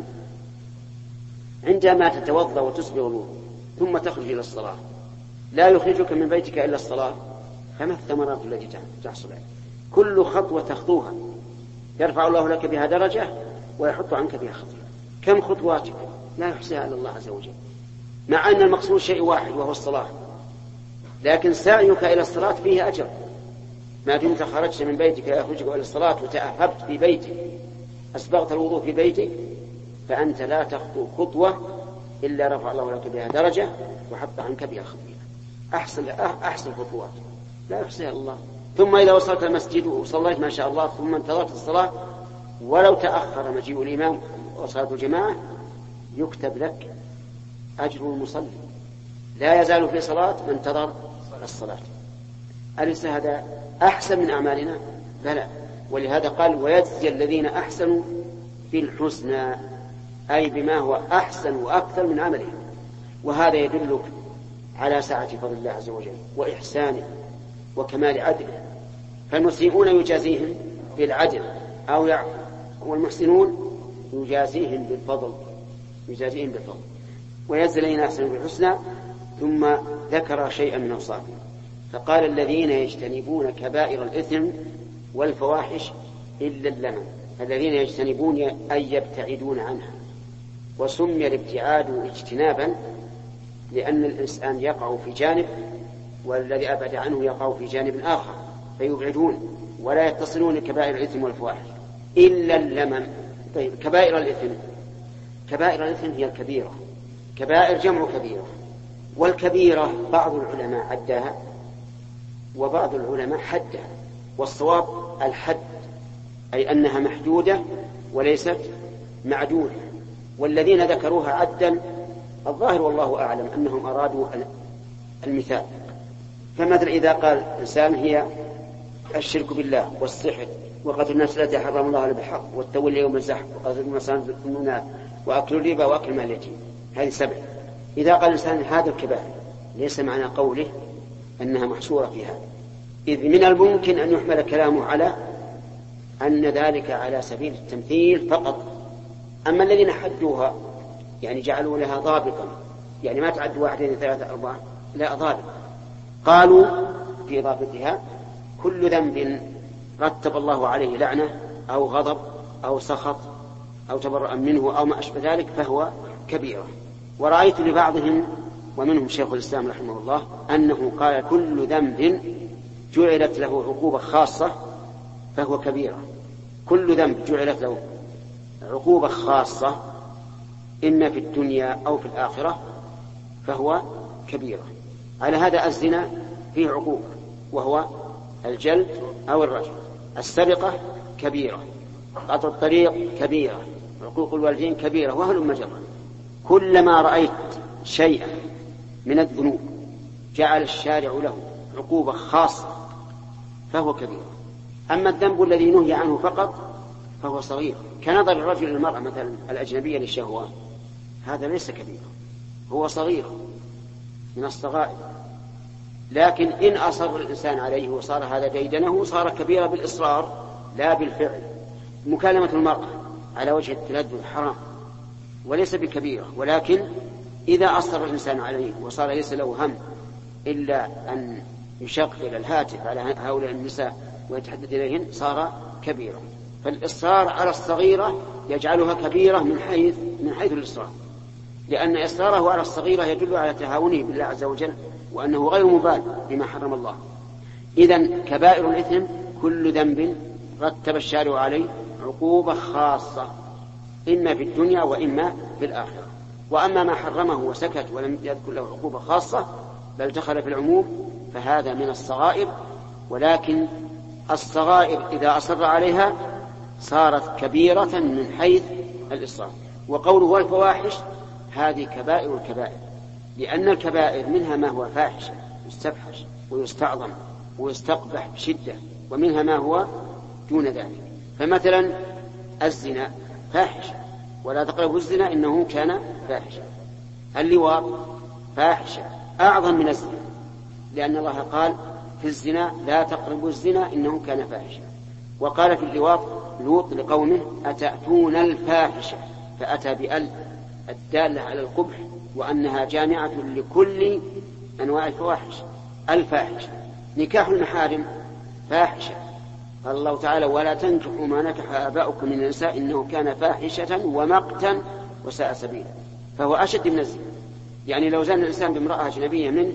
عندما تتوضأ وتسبغ الوضوء ثم تخرج إلى الصلاة لا يخرجك من بيتك إلا الصلاة، فما الثمرات التي تحصل عليها؟ كل خطوة تخطوها يرفع الله لك بها درجة ويحط عنك بها خطيئة. كم خطواتك لا يحصيها إلا الله عز وجل، مع أن المقصود شيء واحد وهو الصلاة، لكن سعيك إلى الصلاة فيه أجر. ما دمت خرجت من بيتك يخرجك إلى الصلاة وتأهبت في بيتك أسبغت الوضوء في بيتك فأنت لا تخطو خطوة إلا رفع الله لك بها درجة وحط عنك بها خطيئة. أحسن خطوات لا يحصيها الله. ثم إذا وصلت المسجد وصليت ما شاء الله ثم انتظرت الصلاة ولو تأخر مجيء الإمام وصلاة الجماعة يكتب لك أجر المصلي، لا يزال في صلاة من انتظر الصلاة. أليس هذا أحسن من أعمالنا؟ بلى. ولهذا قال ويجزي الذين أحسنوا في الحسنى، أي بما هو أحسن وأكثر من عملهم. وهذا يدلك على سعة فضل الله عز وجل وإحسانه وكمال عدله. فالمسيئون يجازيهم بالعدل أو يعفو، والمحسنون يجازيهم بالفضل. ويجزي الذين أحسنوا بالحسنى. ثم ذكر شيئا من أوصافهم فقال الذين يجتنبون كبائر الإثم والفواحش إلا اللمم. الذين يجتنبون أي يبتعدون عنها. وسمي الابتعاد اجتنابا لأن الإنسان يقع في جانب والذي أبعد عنه يقع في جانب آخر فيبعدون ولا يتصلون كبائر الإثم والفواحش إلا اللمم. طيب كبائر الإثم هي الكبيرة. كبائر جمع كبيرة، والكبيرة بعض العلماء عداها وبعض العلماء حدها، والصواب الحد أي أنها محدودة وليست معدودة. والذين ذكروها عدا الظاهر والله أعلم أنهم أرادوا المثال. فمثل إذا قال إنسان هي الشرك بالله والسحر وقتل النفس التي حرم الله بالحق والتولي يوم الزحف وقتل المصائب بالثمنات وأكل الربا وأكل مال اليتيم، هذه 7. إذا قال الإنسان هذا الكبائر ليس معنى قوله أنها محصورة في هذا، إذ من الممكن أن يحمل كلامه على أن ذلك على سبيل التمثيل فقط. أما الذين حدوها يعني جعلوا لها ضابطا، يعني ما تعد 1 2 3 4، لا ضابط. قالوا في ضابطها كل ذنب رتب الله عليه لعنة أو غضب أو سخط أو تبرؤا منه أو ما أشبه ذلك فهو كبيرة. ورأيت لبعضهم ومنهم شيخ الإسلام رحمه الله أنه قال كل ذنب جعلت له عقوبة خاصة فهو كبيرة. كل ذنب جعلت له عقوبة خاصة إما في الدنيا أو في الآخرة فهو كبيرة. على هذا الزنا فيه عقوبة وهو الجلد أو الرجم، السرقة كبيرة، قطع الطريق كبيرة، عقوق الوالدين كبيرة، وهلم جرا. كلما رأيت شيئا من الذنوب جعل الشارع له عقوبة خاصة فهو كبير. أما الذنب الذي نهي عنه فقط فهو صغير، كنظر الرجل للمرأة مثلا الأجنبية للشهوة، هذا ليس كبيرا، هو صغير من الصغائر. لكن إن أصر الإنسان عليه وصار هذا ديدنه صار كبيرا بالإصرار لا بالفعل. مكالمة المرأة على وجه التلذذ حرام وليس بكبيرة، ولكن إذا أصر الإنسان عليه وصار ليس له هم إلا أن يشغل الهاتف على هؤلاء النساء ويتحدث إليهن صار كبيرا. فالإصرار على الصغيرة يجعلها كبيرة من حيث الإصرار، لأن إصراره على الصغيرة يدل على تهاونه بالله عز وجل وأنه غير مبال بما حرم الله. إذن كبائر الإثم كل ذنب رتب الشارع عليه عقوبة خاصة إما في الدنيا وإما في الآخرة. وأما ما حرمه وسكت ولم يذكر له عقوبة خاصة بل دخل في العموم فهذا من الصغائر. ولكن الصغائر إذا أصر عليها صارت كبيرة من حيث الإصرار. وقوله والفواحش هذه كبائر الكبائر، لأن الكبائر منها ما هو فاحش يستفحش ويستعظم ويستقبح بشدة، ومنها ما هو دون ذلك. فمثلا الزنا فاحش ولا تقربوا الزنا إنه كان فاحشا. اللواط فاحشة أعظم من الزنا، لأن الله قال في الزنا لا تقربوا الزنا إنه كان فاحشا. وقال في اللواط لوط لقومه أتأتون الفاحشة، فأتى بأل الدالة على القبح وأنها جامعة لكل أنواع الفواحش. الفاحشة نكاح المحارم فاحشة، قال الله تعالى ولا تنكحوا ما نكح آباؤكم من النساء إنه كان فاحشة ومقتا وساء سبيلا، فهو أشد من الزنا. يعني لو زان الإنسان بامرأة أجنبية منه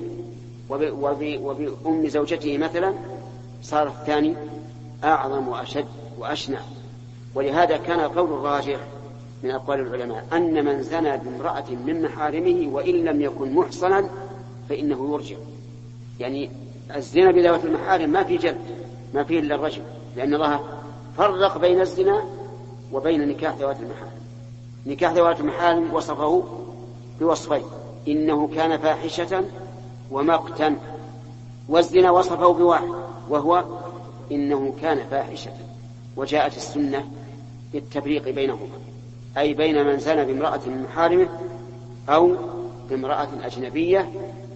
وبأم زوجته مثلا صار الثاني أعظم وأشد وأشنع. ولهذا كان القول الراجح من أقوال العلماء أن من زنى بامرأة من محارمه وإن لم يكن محصنا فإنه يرجع. يعني الزنا بذوات المحارم ما في جلد، ما فيه إلا الرجم، لأن الله فرق بين الزنا وبين نكاح ذوات المحارم. نكاح ذوات المحارم وصفه بوصفين، إنه كان فاحشة ومقتا، والزنا وصفه بواحد وهو إنه كان فاحشة. وجاءت السنة بالتفريق بينهما، أي بين من زنى بامرأة من محارمه أو بامرأة أجنبية،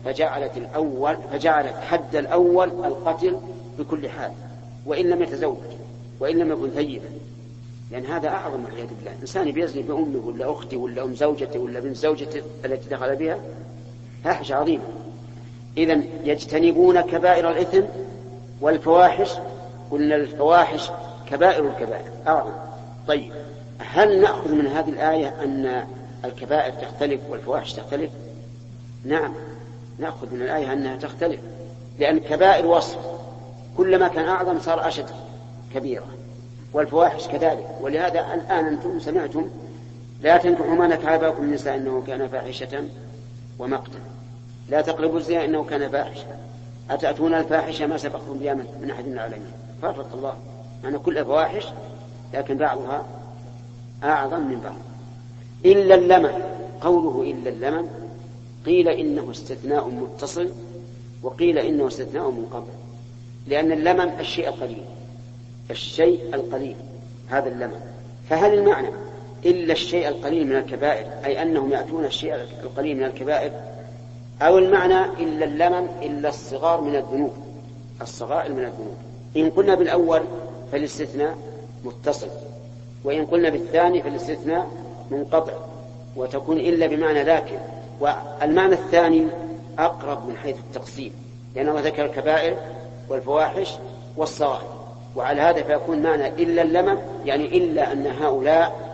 فجعلت حد الأول القتل بكل حال وإن لم يتزوج وإن لم يكن ثيبا، لأن هذا أعظم والعياذ بالله. إنسان بيزني بأمه ولا أخته ولا أم زوجته ولا بنت زوجته التي دخل بها فاحشة عظيمة. إذن يجتنبون كبائر الإثم والفواحش، قلنا الفواحش كبائر الكبائر أعظم. طيب هل نأخذ من هذه الآية أن الكبائر تختلف والفواحش تختلف؟ نعم نأخذ من الآية أنها تختلف، لأن الكبائر وصف، كلما كان أعظم صار أشد كبيرة، والفواحش كذلك. ولهذا الآن أنتم سمعتم لا تنكحوا ما نكح آباؤكم من النساء إنه كان فاحشة ومقتا، لا تقربوا الزنا إنه كان فاحشة، أتأتون الفاحشة ما سبقكم بها من أحد من العالمين. فرق الله أن كل فواحش لكن بعضها أعظم من بعض. إلا اللمن، قوله إلا اللمن قيل إنه استثناء متصل وقيل إنه استثناء منقطع، لأن اللمن الشيء القليل، الشيء القليل هذا اللمن. فهل المعنى إلا الشيء القليل من الكبائر أي أنهم يأتون الشيء القليل من الكبائر، أو المعنى إلا اللمن إلا الصغار من الذنوب، الصغائر من الذنوب؟ إن قلنا بالأول فالاستثناء متصل، وإن قلنا بالثاني فالاستثناء منقطع، وتكون إلا بمعنى لكن. والمعنى الثاني أقرب من حيث التقسيم، لأنه ذكر الكبائر والفواحش والصغائر، وعلى هذا فيكون معنى إلا اللمم يعني إلا أن هؤلاء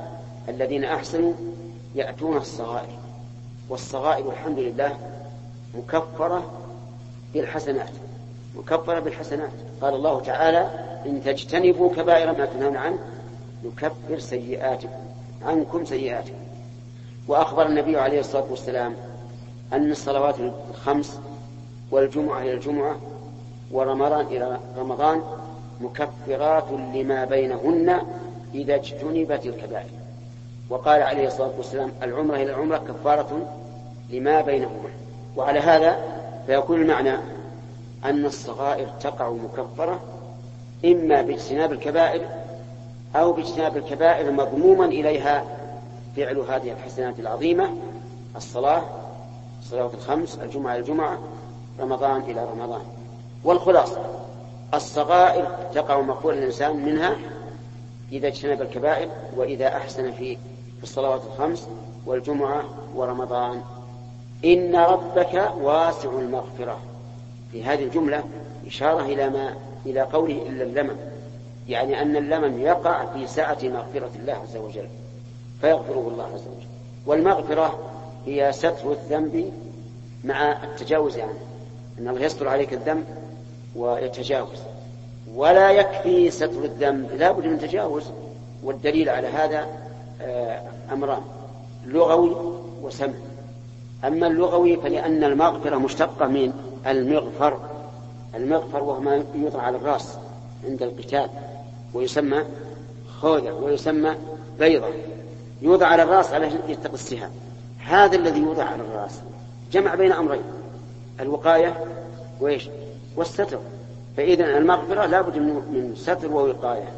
الذين أحسنوا يأتون الصغائر، والصغائر الحمد لله مكفرة بالحسنات، مكفرة بالحسنات. قال الله تعالى: إن تجتنبوا كبائر ما تنهون عنه نكفر عنكم سيئاتكم. وأخبر النبي عليه الصلاة والسلام أن الصلوات الخمس والجمعة إلى الجمعة ورمضان إلى رمضان مكفرات لما بينهن إذا اجتنبت الكبائر. وقال عليه الصلاة والسلام: العمرة إلى العمرة كفارة لما بينهما. وعلى هذا فيكون المعنى أن الصغائر تقع مكفرة إما باجتناب الكبائر أو باجتناب الكبائر مضموما إليها فعل هذه الحسنات العظيمة: الصلاة الخمس، الجمعة إلى الجمعة، رمضان إلى رمضان. والخلاصة: الصغائر تقع مقبول الإنسان منها إذا اجتنب الكبائر وإذا أحسن في الصلوات الخمس والجمعة ورمضان. إن ربك واسع المغفرة. في هذه الجملة إشارة إلى قوله إلا اللمم، يعني أن اللمم يقع في سعة مغفرة الله عز وجل فيغفره الله عز وجل. والمغفرة هي ستر الذنب مع التجاوز عنه، أن الله يستر عليك الذنب ويتجاوز. ولا يكفي ستر الذنب، لا بد من تجاوز. والدليل على هذا أمران: لغوي وسمع. أما اللغوي فلأن المغفرة مشتقة من المغفر، المغفر وهو ما يوضع على الرأس عند القتال ويسمى خوذة ويسمى بيضة، يوضع على الرأس على يتقي السهام. هذا الذي يوضع على الرأس جمع بين أمرين: الوقاية والستر. فإذا المغفرة لا بد من ستر ووقاية.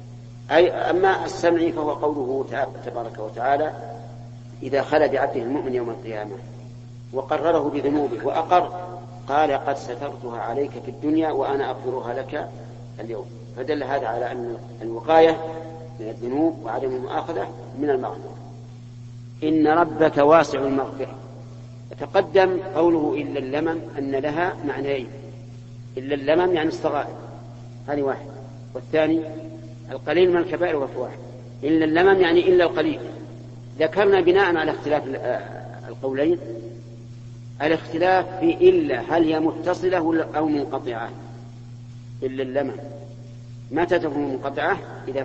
أما السمع فهو قوله تبارك وتعالى: إذا خلى بعبده المؤمن يوم القيامة وقرره بذنوبه وأقر قال: قد سترتها عليك في الدنيا وأنا أغفرها لك اليوم. فدل هذا على أن الوقاية من الذنوب وعدم المؤاخذة من المغفرة. إن ربك واسع المغفرة. تقدم قوله إلا اللمم أن لها معنيين: إلا اللمم يعني الصغائر، هذه واحد، والثاني القليل من الكبائر والفواحش. إلا اللمم يعني إلا القليل. ذكرنا بناء على اختلاف القولين الاختلاف في إلا هل هي متصلة أو منقطعة. إلا اللمم متى تكون منقطعة؟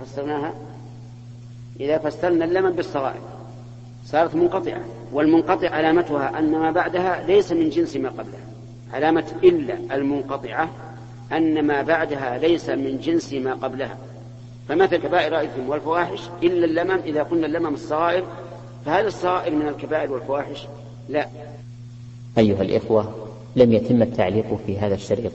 إذا فسرنا اللمم بالصغائر صارت منقطعة، والمنقطع علامتها أن ما بعدها ليس من جنس ما قبلها. علامة إلا المنقطعة أن ما بعدها ليس من جنس ما قبلها. فمثل كبائر الإثم والفواحش إلا اللمم، إذا قلنا اللمم الصغائر فهل الصغائر من الكبائر والفواحش؟ لا. أيها الإخوة، لم يتم التعليق في هذا الشريط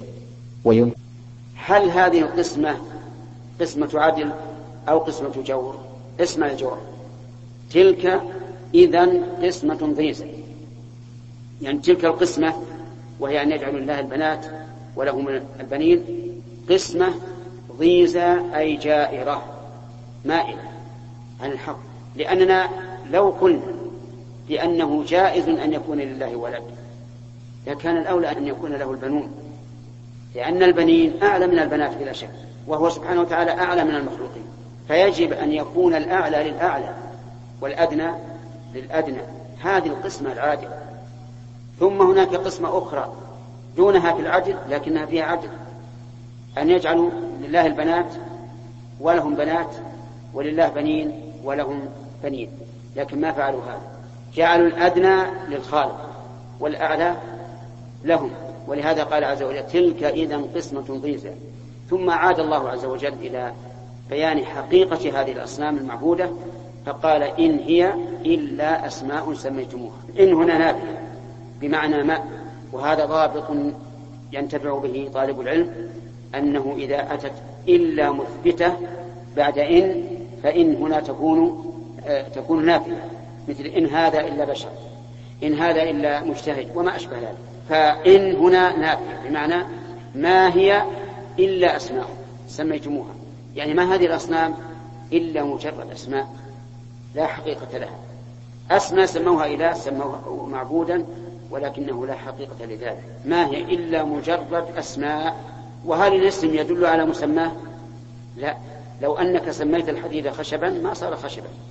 هل هذه القسمة قسمة عدل أو قسمة جور؟ اسمع الجور: تلك إذن قسمة ضيزى. يعني تلك القسمة وهي أن يجعل الله البنات ولهم البنين قسمة ضيزى أي جائرة مائلة عن الحق. لأننا لو قلنا بأنه جائز أن يكون لله ولد لكان الأولى أن يكون له البنون، لأن البنين أعلى من البنات بلا شك، وهو سبحانه وتعالى أعلى من المخلوقين، فيجب أن يكون الأعلى للأعلى والأدنى للأدنى. هذه القسمة العادلة. ثم هناك قسمة أخرى دونها في العدل لكنها فيها عدل: أن يجعلوا لله البنات ولهم بنات ولله بنين ولهم بنين، لكن ما فعلوا هذا، جعلوا الأدنى للخالق والأعلى لهم. ولهذا قال عز وجل: تلك إذن قسمة ضيزى. ثم عاد الله عز وجل إلى بيان حقيقة هذه الأصنام المعبودة فقال: إن هي إلا أسماء سميتموها. إن هنا نافية بمعنى ما، وهذا ضابط ينتفع به طالب العلم، أنه إذا أتت إلا مثبتة بعد إن فإن هنا تكون نافية، مثل إن هذا إلا بشر، إن هذا إلا مجتهد وما أشبه ذلك. فإن هنا نافية بمعنى ما هي إلا أسماء سميتموها، يعني ما هذه الأصنام إلا مجرد أسماء لا حقيقة لها. أسماء سموها إله، سموها معبودا، ولكنه لا حقيقة لذلك. ما هي إلا مجرد أسماء. وهل الاسم يدل على مسماه؟ لا. لو أنك سميت الحديد خشبا ما صار خشبا،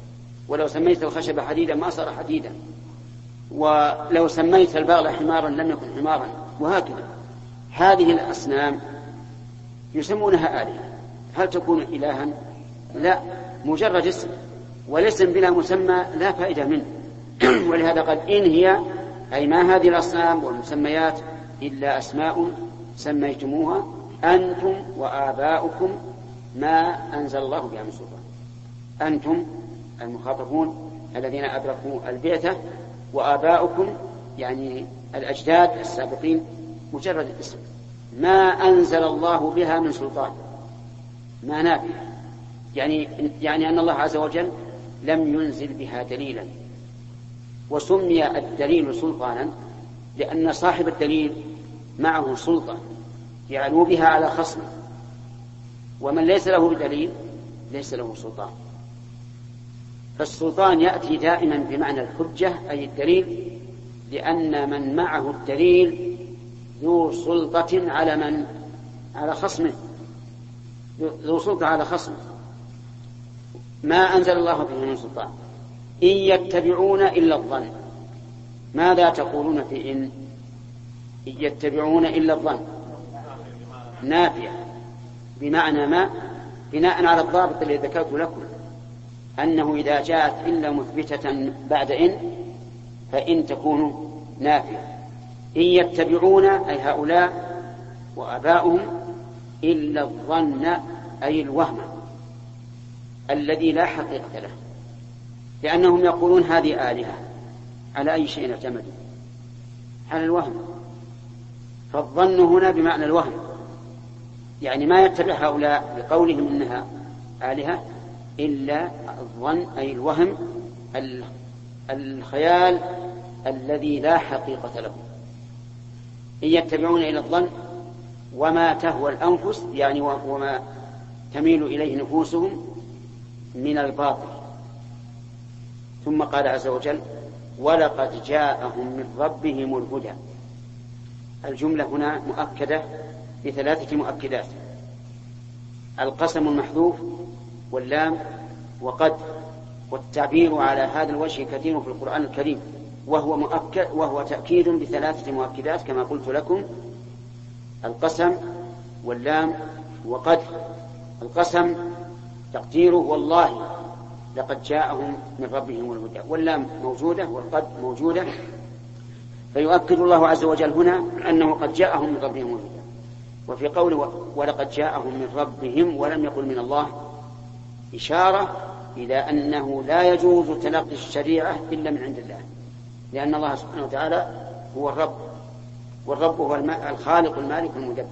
ولو سميت الخشب حديدا ما صار حديدا، ولو سميت البغل حمارا لم يكن حمارا، وهكذا. هذه الأصنام يسمونها آلهة، هل تكون إلها؟ لا، مجرد اسم، والاسم بلا مسمى لا فائدة منه. ولهذا قال إن هي أي ما هذه الأصنام والمسميات إلا أسماء سميتموها أنتم وآباؤكم ما أنزل الله بها من سلطان. أنتم المخاطبون الذين أدركوا البعثة، وآباؤكم يعني الأجداد السابقين مجرد اسم، ما أنزل الله بها من سلطان، ما نافع، يعني أن الله عز وجل لم ينزل بها دليلا. وسمي الدليل سلطانا لأن صاحب الدليل معه سلطة يعلو بها على خصمه، ومن ليس له بدليل ليس له سلطان. فالسلطان يأتي دائما بمعنى الحجة أي الدليل، لأن من معه الدليل ذو سلطة على خصمه، ذو سلطة على خصمه. ما أنزل الله به من سلطان إن يتبعون إلا الظن. ماذا تقولون في إن يتبعون إلا الظن؟ نافية بمعنى ما، بناء على الضابط الذي ذكرت لكم، أنه إذا جاءت إلا مثبتة بعد إن فإن تكون نافية. إن يتبعون أي هؤلاء وآباؤهم إلا الظن أي الوهم الذي لا حقيقة له، لأنهم يقولون هذه آلهة. على أي شيء اعتمدوا؟ على الوهم. فالظن هنا بمعنى الوهم، يعني ما يتبع هؤلاء بقولهم إنها آلهة إلا الظن أي الوهم، الخيال الذي لا حقيقة له. إن يتبعون إلى الظن وما تهوى الأنفس، يعني وما تميل إليه نفوسهم من الباطل. ثم قال عز وجل ولقد جاءهم من ربهم الهدى. الجملة هنا مؤكدة بثلاثة مؤكدات: القسم المحذوف واللام وقد. والتعبير على هذا الوجه كثير في القرآن الكريم، وهو تأكيد بثلاثة مؤكدات كما قلت لكم: القسم واللام وقد. القسم تقديره والله لقد جاءهم من ربهم الهدى، واللام موجودة والقد موجودة، فيؤكد الله عز وجل هنا أنه قد جاءهم من ربهم الهدى. وفي قوله ولقد جاءهم من ربهم ولم يقل من الله إشارة إلى أنه لا يجوز تلقي الشريعة إلا من عند الله، لأن الله سبحانه وتعالى هو الرب، والرب هو الخالق المالك المدبر.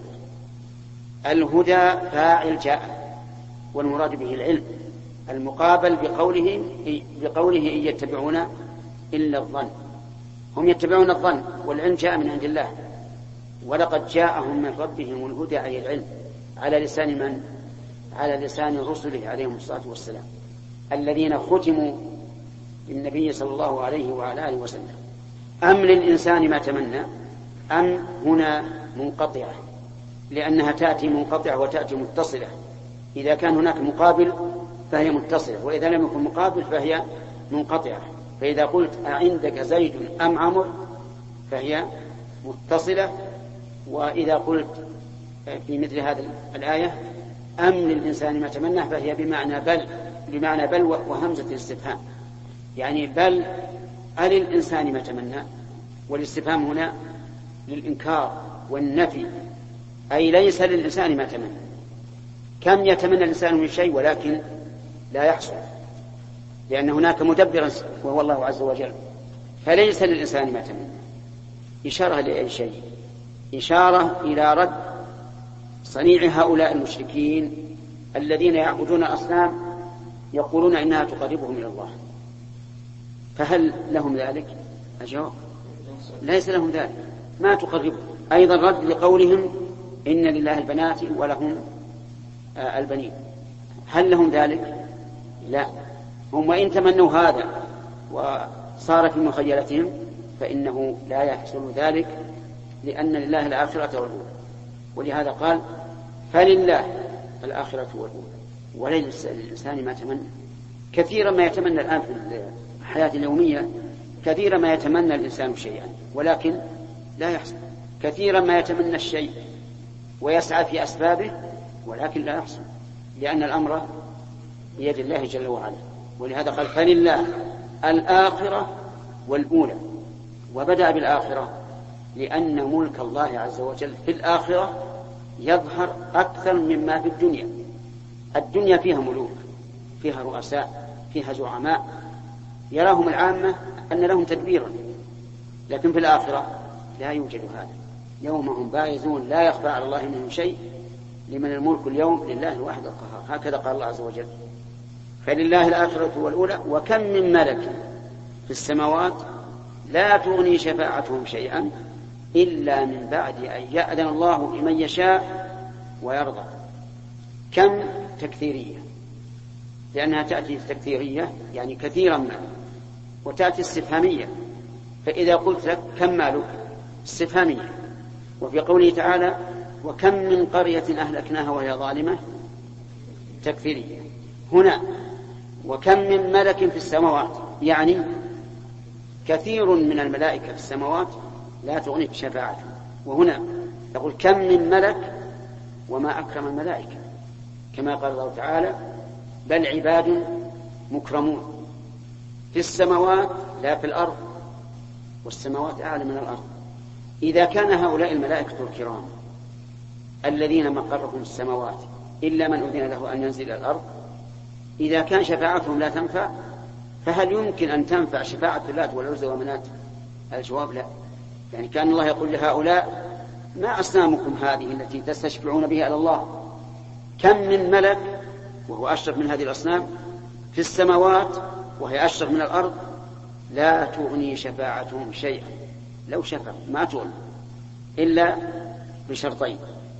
الهدى فاعل جاء، والمراد به العلم، المقابل بقوله إن يتبعون إلا الظن. هم يتبعون الظن، والعلم جاء من عند الله. ولقد جاءهم من ربهم الهدى أي العلم، على لسان من؟ على لسان رسله عليهم الصلاة والسلام، الذين ختموا بالنبي صلى الله عليه وعلى آله وسلم. أم للإنسان ما تمنى؟ أم هنا منقطعة، لأنها تأتي منقطعة وتأتي متصلة. إذا كان هناك مقابل فهي متصلة، وإذا لم يكن مقابل فهي منقطعة. فإذا قلت أعندك زيد أم عمرو فهي متصلة. وإذا قلت في مثل هذه الآية أم للإنسان ما تمنى فهي بمعنى بل وهمزة الاستفهام، يعني بل للإنسان ما تمنى، والاستفهام هنا للإنكار والنفي، أي ليس للإنسان ما تمنى. كم يتمنى الإنسان من شيء ولكن لا يحصل، لأن هناك مدبرا وهو الله عز وجل، فليس للإنسان ما تمنى. إشارة لأي شيء؟ إشارة إلى رد صنيع هؤلاء المشركين الذين يعبدون الأصنام يقولون إنها تقربهم إلى الله. فهل لهم ذلك؟ الجواب ليس لهم ذلك، ما تقربهم. أيضا رد لقولهم إن لله البنات ولهم البنين، هل لهم ذلك؟ لا. هم وإن تمنوا هذا وصار في مخيلتهم فإنه لا يحصل ذلك، لأن لله الآخرة والأولى. ولهذا قال فلله الآخرة والأولى وليس للإنسان ما تمنى. كثيرا ما يتمنى الآن في الحياة اليومية، كثيرا ما يتمنى الإنسان شيئا ولكن لا يحصل، كثيرا ما يتمنى الشيء ويسعى في أسبابه ولكن لا يحصل، لأن الأمر بيد الله جل وعلا. ولهذا قال فلله الآخرة والأولى، وبدأ بالآخرة لأن ملك الله عز وجل في الآخرة يظهر أكثر مما في الدنيا. الدنيا فيها ملوك، فيها رؤساء، فيها زعماء يراهم العامة أن لهم تدبيرا، لكن في الآخرة لا يوجد هذا. يوم هم بارزون لا يخفى على الله منهم شيء، لمن الملك اليوم لله الواحد القهار، هكذا قال الله عز وجل. فلله الآخرة والأولى. وكم من ملك في السماوات لا تغني شفاعتهم شيئا إلا من بعد أن يأذن الله لمن يشاء ويرضى. كم تكثيرية، لأنها تأتي تكثيرية يعني كثيرا ما، وتأتي استفهامية، فإذا قلت لك كم مالك استفهامية. وفي قوله تعالى وكم من قرية أهلكناها وهي ظالمة تكثيرية. هنا وكم من ملك في السماوات يعني كثير من الملائكة في السماوات لا تغني شفاعتهم. وهنا يقول كم من ملك وما أكرم الملائكة، كما قال الله تعالى بل عباد مكرمون في السماوات لا في الأرض، والسماوات أعلى من الأرض. إذا كان هؤلاء الملائكة الكرام الذين مقرهم السماوات إلا من أذن له أن ينزل إلى الأرض، إذا كان شفاعتهم لا تنفع، فهل يمكن أن تنفع شفاعة اللات والعزى ومنات؟ الجواب لا. يعني كان الله يقول لهؤلاء ما أصنامكم هذه التي تستشفعون بها إلى الله؟ كم من ملك وهو أشرف من هذه الأصنام في السماوات وهي أشرف من الأرض لا تغني شفاعتهم شيئا، لو شفع ما تغني إلا بشرطين: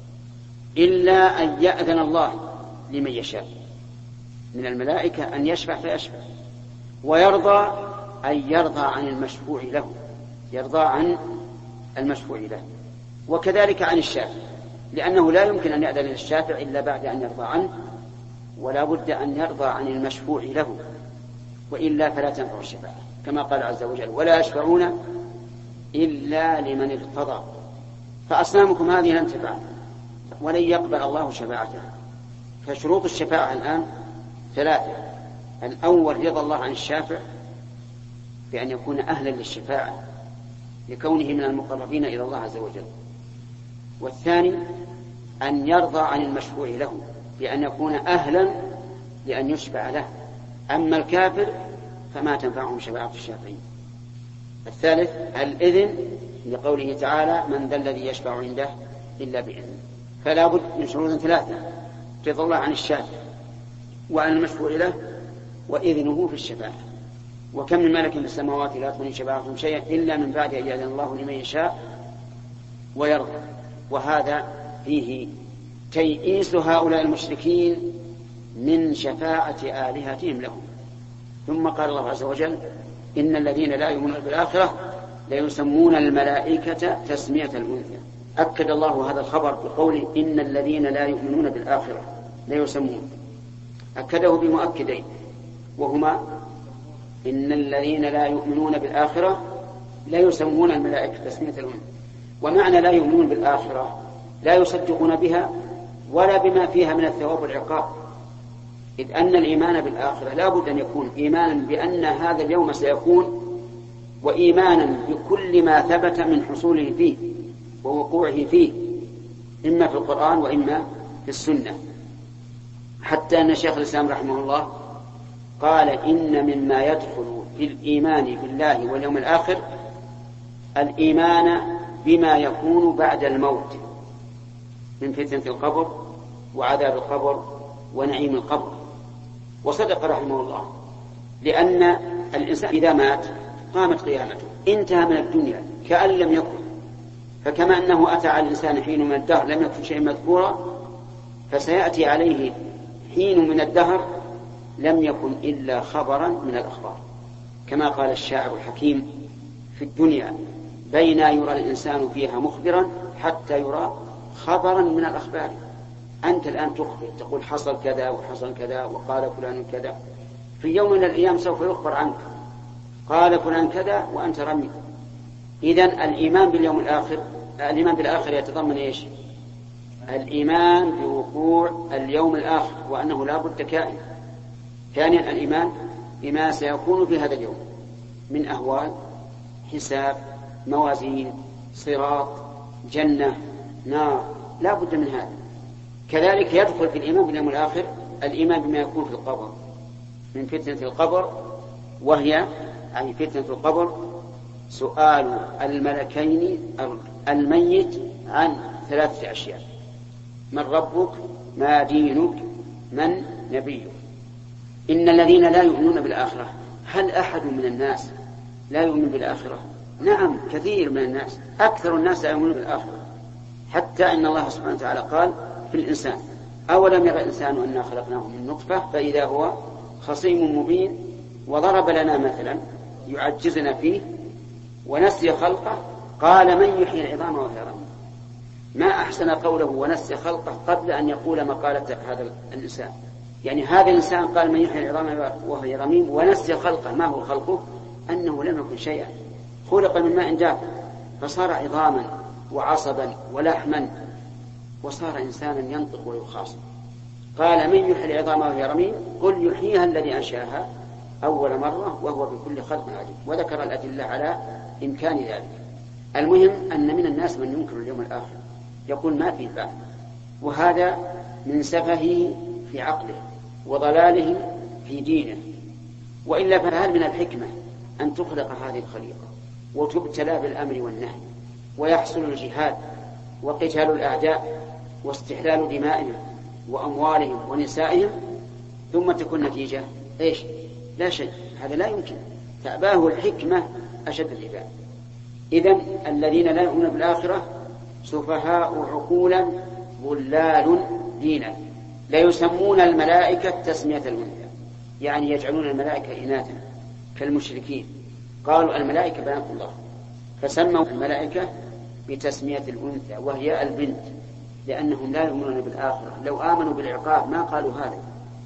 إلا أن يأذن الله لمن يشاء من الملائكة أن يشفع فيشفع، ويرضى أن يرضى عن المشفوع له، يرضى عن المشفوع له، وكذلك عن الشافع، لأنه لا يمكن أن يأذن للشافع إلا بعد أن يرضى عنه، ولا بد أن يرضى عن المشفوع له، وإلا فلا تنفع الشفاعة، كما قال عز وجل ولا يشفعون إلا لمن ارتضى. فأصنامكم هذه لن تنفع ولن يقبل الله شفاعتها. فشروط الشفاعة الآن ثلاثة: الأول رضا الله عن الشافع بأن يكون أهلا للشفاعة لكونه من المقربين إلى الله عز وجل، والثاني أن يرضى عن المشفوع له بأن يكون أهلا لأن يشفع له، أما الكافر فما تنفعهم شفاعة الشافعين. الثالث الإذن لقوله تعالى من ذا الذي يشفع عنده إلا بإذنه. فلا بد من شروط ثلاثة: رضا الله عن الشافع وعن المشفوع له وإذنه في الشفاعة. وكم من ملك في السماوات لا تغني شفاعتهم شيئا إلا من بعد أن يأذن الله لمن يشاء ويرضى. وهذا فيه تيئيس هؤلاء المشركين من شفاعة آلهتهم لهم. ثم قال الله عز وجل إن الذين لا يؤمنون بالآخرة ليسمون الملائكة تسمية الأنثى. أكد الله هذا الخبر بقوله إن الذين لا يؤمنون بالآخرة ليسمون، أكده بمؤكدين، وهما إن الذين لا يؤمنون بالآخرة لا يسمون الملائكة تسمية الأنثى. ومعنى لا يؤمنون بالآخرة لا يصدقون بها ولا بما فيها من الثواب والعقاب، إذ أن الإيمان بالآخرة لا بد أن يكون إيمانا بأن هذا اليوم سيكون، وإيمانا بكل ما ثبت من حصوله فيه ووقوعه فيه، إما في القرآن وإما في السنة. حتى أن شيخ الإسلام رحمه الله قال إن مما يدخل في الإيمان بالله واليوم الآخر الإيمان بما يكون بعد الموت من فتنة القبر وعذاب القبر ونعيم القبر. وصدق رحمه الله، لأن الإنسان إذا مات قامت قيامته، انتهى من الدنيا كأن لم يكن. فكما أنه أتى على الإنسان حين من الدهر لم يكن شيء مذكورا، فسيأتي عليه حين من الدهر لم يكن إلا خبرا من الأخبار، كما قال الشاعر الحكيم في الدنيا بين يرى الإنسان فيها مخبرا حتى يرى خبرا من الأخبار. أنت الآن تخبر، تقول حصل كذا وحصل كذا وقال فلان كذا، في يوم من الأيام سوف يخبر عنك، قال فلان كذا وأنت رمي. إذن الإيمان باليوم الآخر، الإيمان بالآخر يتضمن إيش؟ الإيمان بوقوع اليوم الآخر وأنه لا بد كائن. ثانيا الإيمان بما سيكون في هذا اليوم من أهوال، حساب، موازين، صراط، جنة، نار، لا بد من هذا. كذلك يدخل في الإيمان باليوم الآخر الإيمان بما يكون في القبر من فتنة القبر، وهي يعني فتنة القبر سؤال الملكين الميت عن 3 أشياء: من ربك، ما دينك، من نبيك. إن الذين لا يؤمنون بالآخرة، هل أحد من الناس لا يؤمن بالآخرة؟ نعم، كثير من الناس، أكثر الناس لا يؤمنون بالآخرة. حتى إن الله سبحانه وتعالى قال في الإنسان: أولم يرى الإنسان أنا خلقناه من نطفة فإذا هو خصيم مبين. وضرب لنا مثلا يعجزنا فيه ونسي خلقه، قال: من يحيي العظام وهي رميم. ما أحسن قوله ونسي خلقه قبل أن يقول مقالة هذا الإنسان. يعني هذا الإنسان قال: من يحيي العظام وهي رميم، ونسي خلقه. ما هو خلقه؟ أنه لم يكن شيئا، خلق من ماء دافئ فصار عظاما وعصبا ولحما وصار إنسانا ينطق ويخاصم. قال: من يحيي العظام وهي رميم؟ قل يحييها الذي أنشأها أول مرة وهو بكل خلق عليم. وذكر الأدلة على إمكان ذلك. المهم أن من الناس من ينكر اليوم الآخر، يقول ما فيه بعد، وهذا من سفهه في عقله وضلاله في دينه. وإلا فهل من الحكمة أن تخلق هذه الخليقة وتبتلى بالأمر والنهي ويحصل الجهاد وقتال الأعداء واستحلال دمائهم وأموالهم ونسائهم، ثم تكون نتيجة إيش؟ لا شيء. هذا لا يمكن، تأباه الحكمة أشد الإباء. إذن الذين لا يؤمنون بالآخرة سفهاء عقولا ضلال دينا. لا يسمون الملائكة تسمية الأنثى، يعني يجعلون الملائكة إناثا كالمشركين، قالوا الملائكة بنات الله، فسموا الملائكة بتسمية الأنثى وهي البنت، لأنهم لا يؤمنون بالآخرة. لو آمنوا بالعقاب ما قالوا هذا،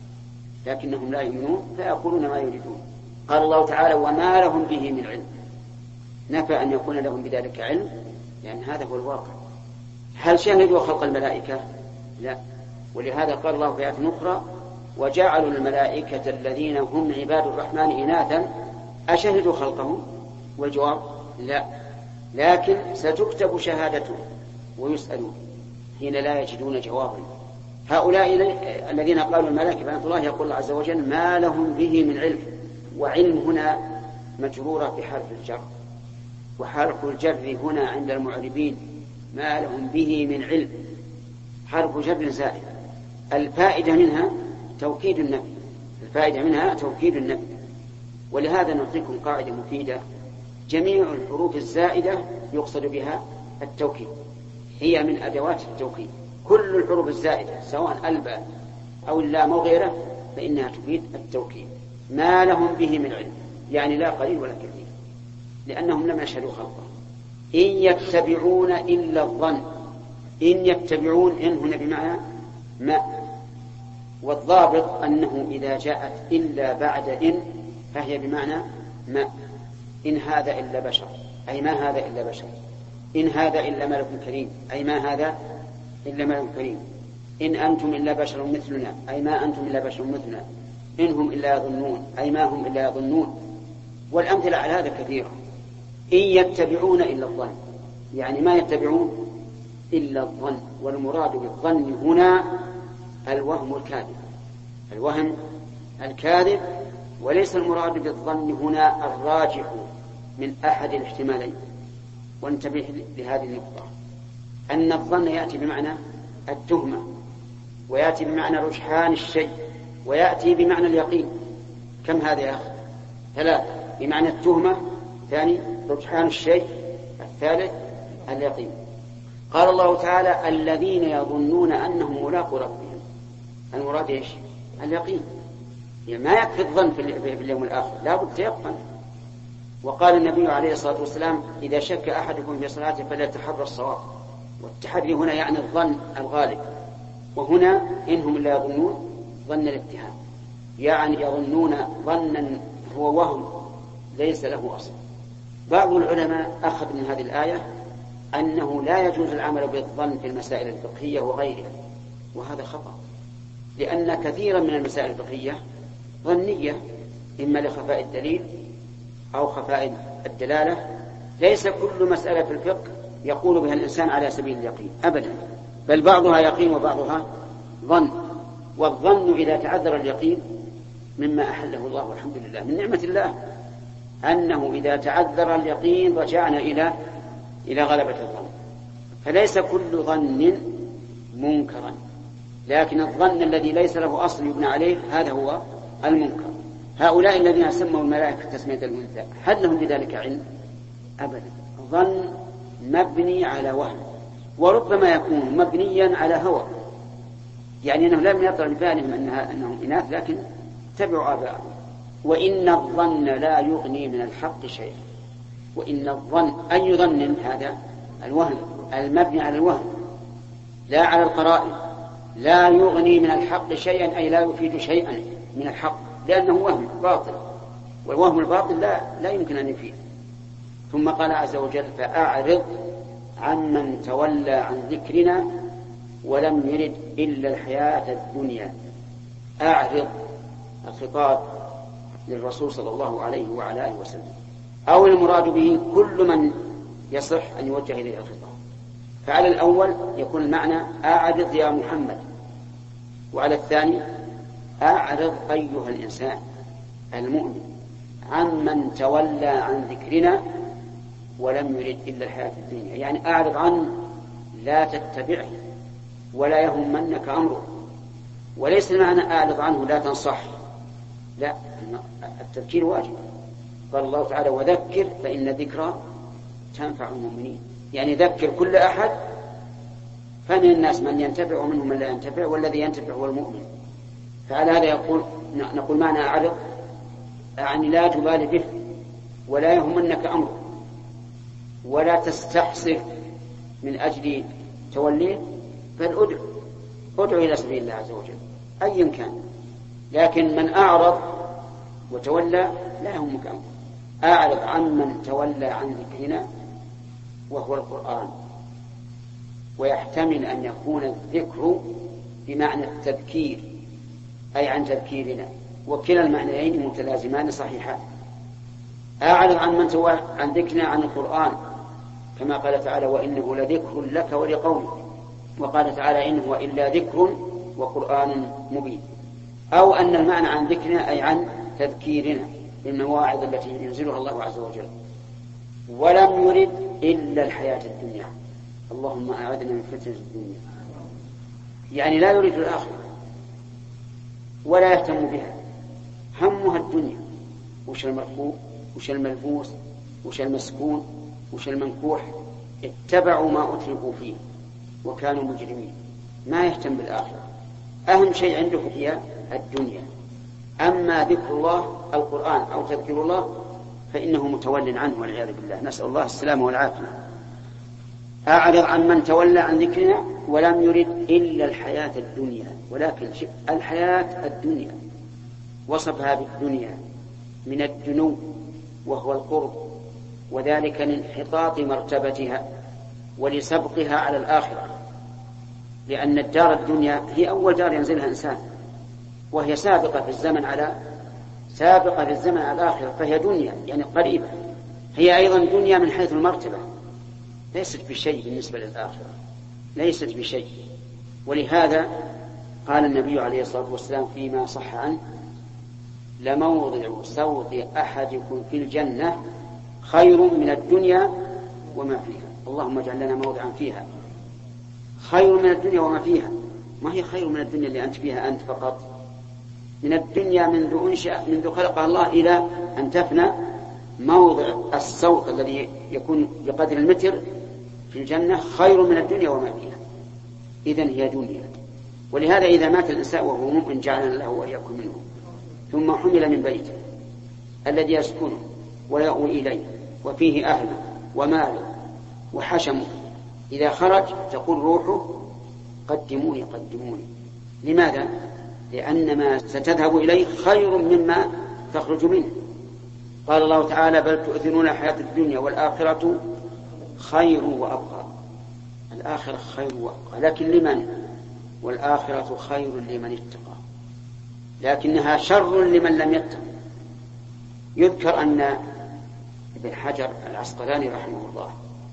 لكنهم لا يؤمنون فيقولون ما يريدون. قال الله تعالى: وما لهم به من علم. نفى أن يكون لهم بذلك علم، لأن هذا هو الواقع. هل شاهدوا خلق الملائكة؟ لا. ولهذا قال الله في آية أخرى: وجعلوا الملائكة الذين هم عباد الرحمن إناثا أشهدوا خلقهم؟ والجواب: لا، لكن ستكتب شهادتهم ويسألون حين لا يجدون جوابا. هؤلاء الذين قالوا الملائكة بنات الله، يقول الله عز وجل: ما لهم به من علم. وعلم هنا مجرورة بحرف الجر، وحرف الجر هنا عند المعربين ما لهم به من علم حرف جر زائد. الفائدة منها توكيد النفي، الفائدة منها توكيد النفي. ولهذا نعطيكم قاعدة مفيدة: جميع الحروف الزائدة يقصد بها التوكيد، هي من أدوات التوكيد. كل الحروف الزائدة سواء الباء أو اللام أو غيره فإنها تفيد التوكيد. ما لهم به من علم، يعني لا قليل ولا كثير، لأنهم لم يشهدوا خلقه. إن يتبعون إلا الظن. إن يتبعون، إن هنا بمعنى ما، والضابط أنه إذا جاءت إلا بعد إن فهي بمعنى ما. إن هذا إلا بشر، أي ما هذا إلا بشر. إن هذا إلا ملك كريم، أي ما هذا إلا ملك كريم. إن أنتم إلا بشر مثلنا، أي ما أنتم إلا بشر مثلنا. إن هم إلا يظنون، أي ما هم إلا يظنون. والأمثلة على هذا كثيرة. إن يتبعون إلا الظن، يعني ما يتبعون إلا الظن. والمراد بالظن هنا الوهم الكاذب، الوهم الكاذب، وليس المراد بالظن هنا الراجح من أحد الاحتمالين. وانتبه لهذه النقطة، أن الظن يأتي بمعنى التهمة، ويأتي بمعنى رجحان الشيء، ويأتي بمعنى اليقين. كم هذا يا أخي؟ 3: بمعنى التهمة، ثاني رجحان الشيء، الثالث اليقين. قال الله تعالى: الذين يظنون أنهم ملاقو ربهم. المراد إيش؟ اليقين. يعني ما يكفي الظن في اليوم الآخر، لا بد تيقن. وقال النبي عليه الصلاة والسلام: إذا شك أحدكم في صلاته فليتحرى الصواب. والتحري هنا يعني الظن الغالب، وهنا إنهم لا يظنون ظن الاتهام. يعني يظنون ظنا هو وهم ليس له أصل. بعض العلماء أخذ من هذه الآية أنه لا يجوز العمل بالظن في المسائل الفقهية وغيرها، وهذا خطأ، لأن كثيرا من المسائل الفقهية ظنية، إما لخفاء الدليل أو خفاء الدلالة. ليس كل مسألة في الفقه يقول بها الإنسان على سبيل اليقين أبدا، بل بعضها يقين وبعضها ظن. والظن إذا تعذر اليقين مما أحله الله والحمد لله، من نعمة الله أنه إذا تعذر اليقين رجعنا إلى غلبة الظن. فليس كل ظن منكرا، لكن الظن الذي ليس له أصل يبنى عليه هذا هو المنكر. هؤلاء الذين سموا الملائكة تسمية الأنثى هل لهم بذلك علم؟ أبدا. ظن مبني على وهم، وربما يكون مبنيا على هوى، يعني أنه لم يطلع لبالهم أنهم إناث، لكن تبعوا آباءهم. وإن الظن لا يغني من الحق شيئا. وإن الظن أي ظن؟ هذا الوهم المبني على الوهم لا على القرائن. لا يغني من الحق شيئا أي لا يفيد شيئا من الحق، لأنه وهم باطل، والوهم الباطل لا يمكن أن يفيد. ثم قال عز وجل فأعرض عمن تولى عن ذكرنا ولم يرد إلا الحياة الدنيا. أعرض الخطاب للرسول صلى الله عليه وعلى آله وسلم، أو المراد به كل من يصح أن يوجه إليه الخطاب. فعلى الأول يكون المعنى أعرض يا محمد، وعلى الثاني أعرض أيها الإنسان المؤمن عمن تولى عن ذكرنا ولم يرد إلا الحياة الدنيا، يعني أعرض عنه، لا تتبعه ولا يهمنك أمره. وليس المعنى أعرض عنه لا تنصح، لا، التذكير واجب. قال الله تعالى وذكر فإن ذكرى تنفع المؤمنين، يعني ذكر كل أحد، فمن الناس من ينتفع ومنهم من لا ينتفع، والذي ينتفع هو المؤمن. فعلى هذا نقول معنى أعرض يعني لا تبالي به ولا يهمنك أمره، ولا تستحسر من أجل توليه، بل ادعو إلى سبيل الله عز وجل أيا كان. لكن من أعرض وتولى لا يهمك أمره. أعرض عمن تولى عن ذكرنا وهو القرآن، ويحتمل أن يكون الذكر بمعنى التذكير أي عن تذكيرنا، وكلا المعنيين متلازمان صحيحان. أعرض عن تولى عن ذكرنا عن القرآن، كما قال تعالى وإنه لذكر لك ولقومك، وقال تعالى إنه إلا ذكر وقرآن مبين. أو أن المعنى عن ذكرنا أي عن تذكيرنا بالمواعظ التي ينزلها الله عز وجل. ولم يرد إلا الحياة الدنيا، اللهم أعذنا من فتنة الدنيا، يعني لا يريد الآخرة ولا يهتم بها، همها الدنيا. وش المرفوع وش الملبوس وش المسكون وش المنكوح، اتبعوا ما أتركوا فيه وكانوا مجرمين. ما يهتم بالآخرة، أهم شيء عنده هي الدنيا. أما ذكر الله القرآن أو تذكر الله فإنه متول عنه والعياذ بالله، نسأل الله السلامة والعافية. أعرض عن من تولى عن ذكرنا ولم يرد إلا الحياة الدنيا. ولكن الحياة الدنيا وصفها بالدنيا من الدنو وهو القرب، وذلك لانحطاط مرتبتها ولسبقها على الآخرة، لأن الدار الدنيا هي أول دار ينزلها إنسان، وهي سابقة في الزمن على الآخرة، فهي دنيا يعني قريبة. هي أيضا دنيا من حيث المرتبة، ليست بشيء بالنسبة للآخرة، ليست بشيء. ولهذا قال النبي عليه الصلاة والسلام فيما صح عنه لموضع صوت أحدكم في الجنة خير من الدنيا وما فيها. اللهم اجعل لنا موضعا فيها. خير من الدنيا وما فيها، ما هي خير من الدنيا اللي أنت فيها أنت فقط، من الدنيا منذ خلقها الله إلى أن تفنى. موضع الصوت الذي يكون بقدر المتر في الجنة خير من الدنيا وما فيها، إذن هي دنيا. ولهذا إذا مات الإنسان وهو مؤمن جعلنا له وإياكم منه، ثم حمل من بيته الذي يسكنه ويأوي إليه وفيه أهله وماله وحشمه، إذا خرج تقول روحه قدموني قدموني. لماذا؟ لأن ما ستذهب إليه خير مما تخرج منه. قال الله تعالى: بل تؤثرون الحياة الدنيا والآخرة خير وأبقى. الآخرة خير وأبقى، لكن لمن؟ والآخرة خير لمن اتقى، لكنها شر لمن لم يتق. يذكر أن ابن حجر العسقلاني رحمه الله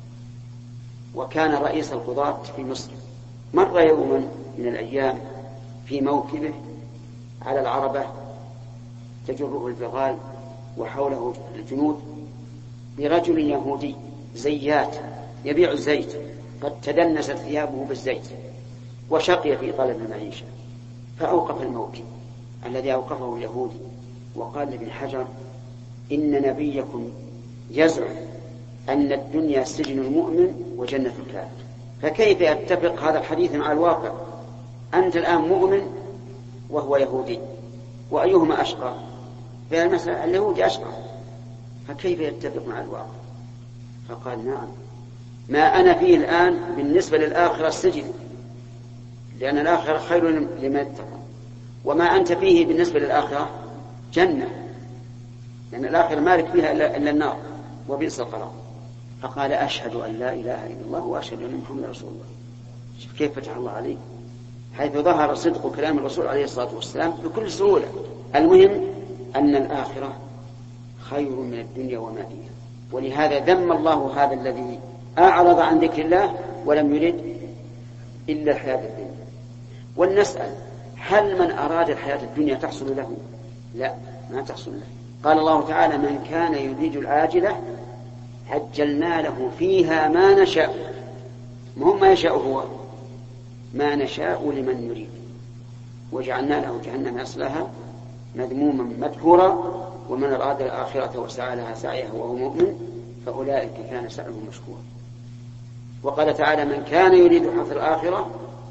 وكان رئيس القضاة في مصر، مر يوما من الأيام في موكبه على العربة تجره البغال وحوله الجنود برجل يهودي زيات يبيع الزيت، قد تدنست ثيابه بالزيت وشقي في طلب المعيشة، فأوقف الموكب الذي أوقفه اليهودي وقال لابن حجر: إن نبيكم يزعم أن الدنيا سجن المؤمن وجنة الكافر، فكيف يتفق هذا الحديث مع الواقع؟ أنت الآن مؤمن وهو يهودي، وأيهما أشقى؟ فالمسألة اليهودي أشقى، فكيف يتفق مع الواقع؟ فقال: نعم، ما أنا فيه الآن بالنسبة للآخرة السجن، لأن الآخرة خير لمن اتقى، وما أنت فيه بالنسبة للآخرة جنة، لأن الآخرة مالك فيها إلا النار وبئس القرار. فقال: أشهد أن لا إله إلا الله وأشهد أن محمدا رسول الله. شوف كيف فتح الله عليه، حيث ظهر صدق كلام الرسول عليه الصلاة والسلام بكل سهولة. المهم أن الآخرة خير من الدنيا وما فيها، ولهذا ذم الله هذا الذي أعرض عن ذكر الله ولم يرد إلا الحياة الدنيا. ولنسأل: هل من أراد الحياة الدنيا تحصل له؟ لا، ما تحصل له. قال الله تعالى: من كان يريد العاجلة عجلنا له فيها ما نشاء. ما يشاء هو، ما نشاء لمن يريد، وجعلنا له جهنم يصلاها مذموما مدحورا ومن أراد الآخرة وسعى لها سعيها وهو مؤمن فأولئك كان سعيهم مشكورا. وقال تعالى: من كان يريد حرث الآخرة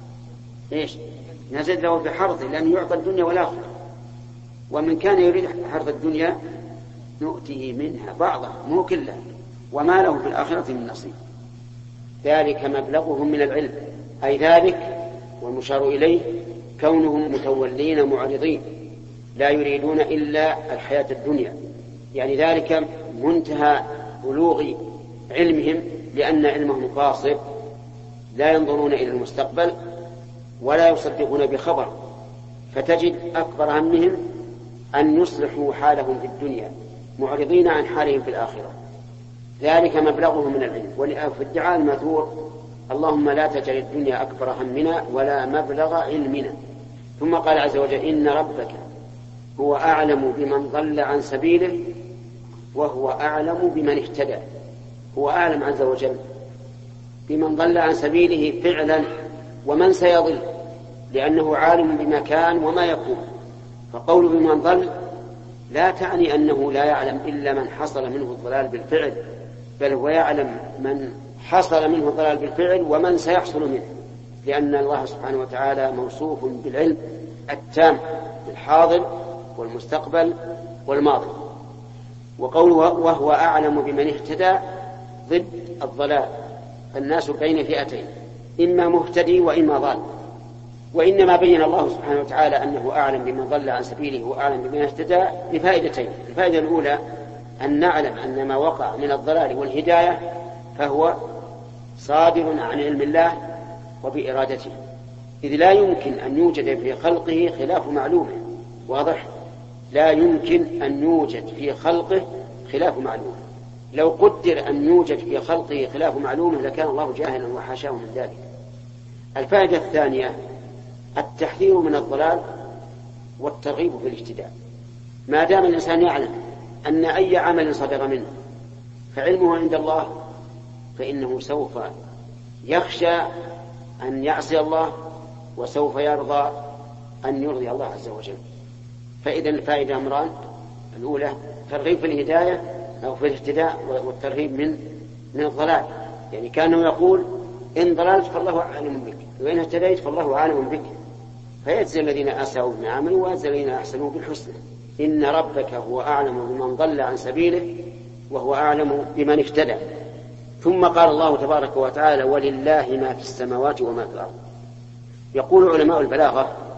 نزد له بحرثه، لأن يعطى الدنيا والآخرة. ومن كان يريد حرث الدنيا نؤتيه منها بعضها مو كلها وما له في الآخرة من نصيب. ذلك مبلغهم من العلم، أي ذلك والمشار إليه كونهم متولين معرضين لا يريدون إلا الحياة الدنيا، يعني ذلك منتهى بلوغ علمهم، لأن علمهم قاصر، لا ينظرون إلى المستقبل ولا يصدقون بخبر، فتجد أكبر همهم أن يصلحوا حالهم في الدنيا معرضين عن حالهم في الآخرة. ذلك مبلغهم من العلم. وفي الدعاء الماثور: اللهم لا تجعل الدنيا أكبر همنا ولا مبلغ علمنا. ثم قال عز وجل: إن ربك هو أعلم بمن ضل عن سبيله وهو أعلم بمن اهتدى. هو أعلم عز وجل بمن ضل عن سبيله فعلا ومن سيضل، لأنه عالم بما كان وما يكون. فقول بمن ضل لا تعني أنه لا يعلم إلا من حصل منه الضلال بالفعل، بل هو يعلم من حصل منه الضلال بالفعل ومن سيحصل منه، لأن الله سبحانه وتعالى موصوف بالعلم التام بالحاضر والمستقبل والماضي. وقوله وهو أعلم بمن اهتدى ضد الضلال، فالناس بين فئتين، إما مهتدي وإما ضال. وإنما بين الله سبحانه وتعالى أنه أعلم بمن ضل عن سبيله وأعلم بمن اهتدى لفائدتين. الفائدة الأولى أن نعلم أن ما وقع من الضلال والهداية فهو صادر عن علم الله وبإرادته، إذ لا يمكن أن يوجد في خلقه خلاف معلومه. واضح؟ لا يمكن أن يوجد في خلقه خلاف معلومه. لو قدر أن يوجد في خلقه خلاف معلومه لكان الله جاهلا وحاشاه من ذلك. الفائدة الثانية التحذير من الضلال والترغيب في الاهتداء. ما دام الإنسان يعلم أن أي عمل صدر منه فعلمه عند الله، فإنه سوف يخشى أن يعصي الله وسوف يرضى أن يرضي الله عز وجل. فإذا الفائدة أمران: الأولى ترغيب في الهداية أو في الاهتداء، والترهيب من الضلال، يعني كانه يقول إن ضللت فالله أعلم بك وإن اهتديت فالله أعلم بك، فيجزي الذين أساءوا بما عملوا ويجزي الذين أحسنوا بالحسنى. إن ربك هو أعلم بمن ضل عن سبيله وهو أعلم بمن اهتدى. ثم قال الله تبارك وتعالى: ولله ما في السماوات وما في الأرض. يقول علماء البلاغة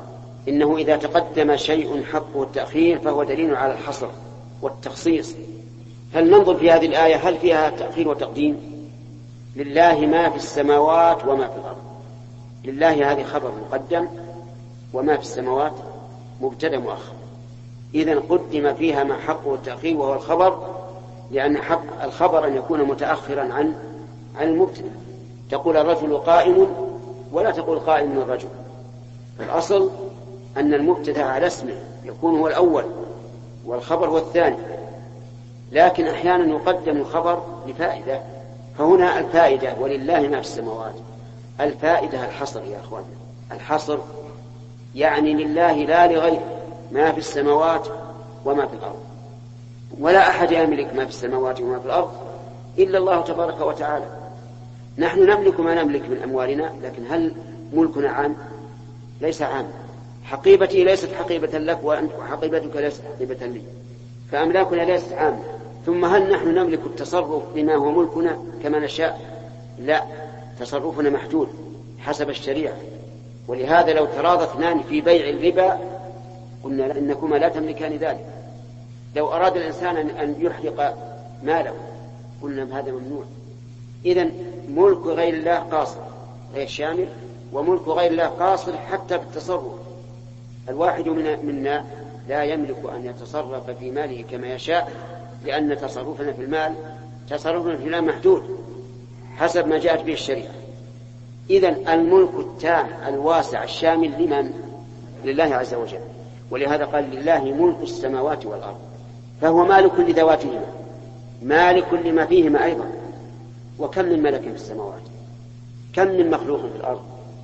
إنه إذا تقدم شيء حقه التأخير فهو دليل على الحصر والتخصيص. فلننظر في هذه الآية هل فيها تأخير وتقديم؟ لله ما في السماوات وما في الأرض. لله هذه خبر مقدم، وما في السماوات مبتدأ مؤخر، إذن قدم فيها ما حقه التأخير وهو الخبر، لأن حق الخبر أن يكون متأخرا عن المبتدأ. تقول الرجل قائم ولا تقول قائم الرجل. الأصل أن المبتدأ على اسمه يكون هو الأول والخبر هو الثاني، لكن أحيانا يقدم الخبر لفائدة. فهنا الفائدة ولله ما في السماوات، الفائدة الحصر يا أخوان، الحصر يعني لله لا لغيره ما في السماوات وما في الأرض، ولا أحد يملك ما في السماوات وما في الأرض إلا الله تبارك وتعالى. نحن نملك ما نملك من أموالنا، لكن هل ملكنا عام؟ ليس عام. حقيبتي ليست حقيبة لك، وحقيبتك ليست حقيبة لي، فأملاكنا ليست عامة. ثم هل نحن نملك التصرف بما هو ملكنا كما نشاء؟ لا، تصرفنا محدود حسب الشريعة. ولهذا لو تراضى اثنان في بيع الربا قلنا إنكما لا تملكان ذلك. لو أراد الإنسان أن يحرق ماله قلنا هذا ممنوع. إذن ملك غير الله قاصر غير شامل، وملك غير الله قاصر حتى بالتصرف. الواحد منا لا يملك أن يتصرف في ماله كما يشاء، لأن تصرفنا في المال محدود حسب ما جاءت به الشريعة. إذن الملك التام الواسع الشامل لمن؟ لله عز وجل. ولهذا قال لله ملك السماوات والأرض، فهو مالك لذواتهما، مالك لما فيهما أيضا. وكم من ملك في السماوات، كم من مخلوق في الأرض،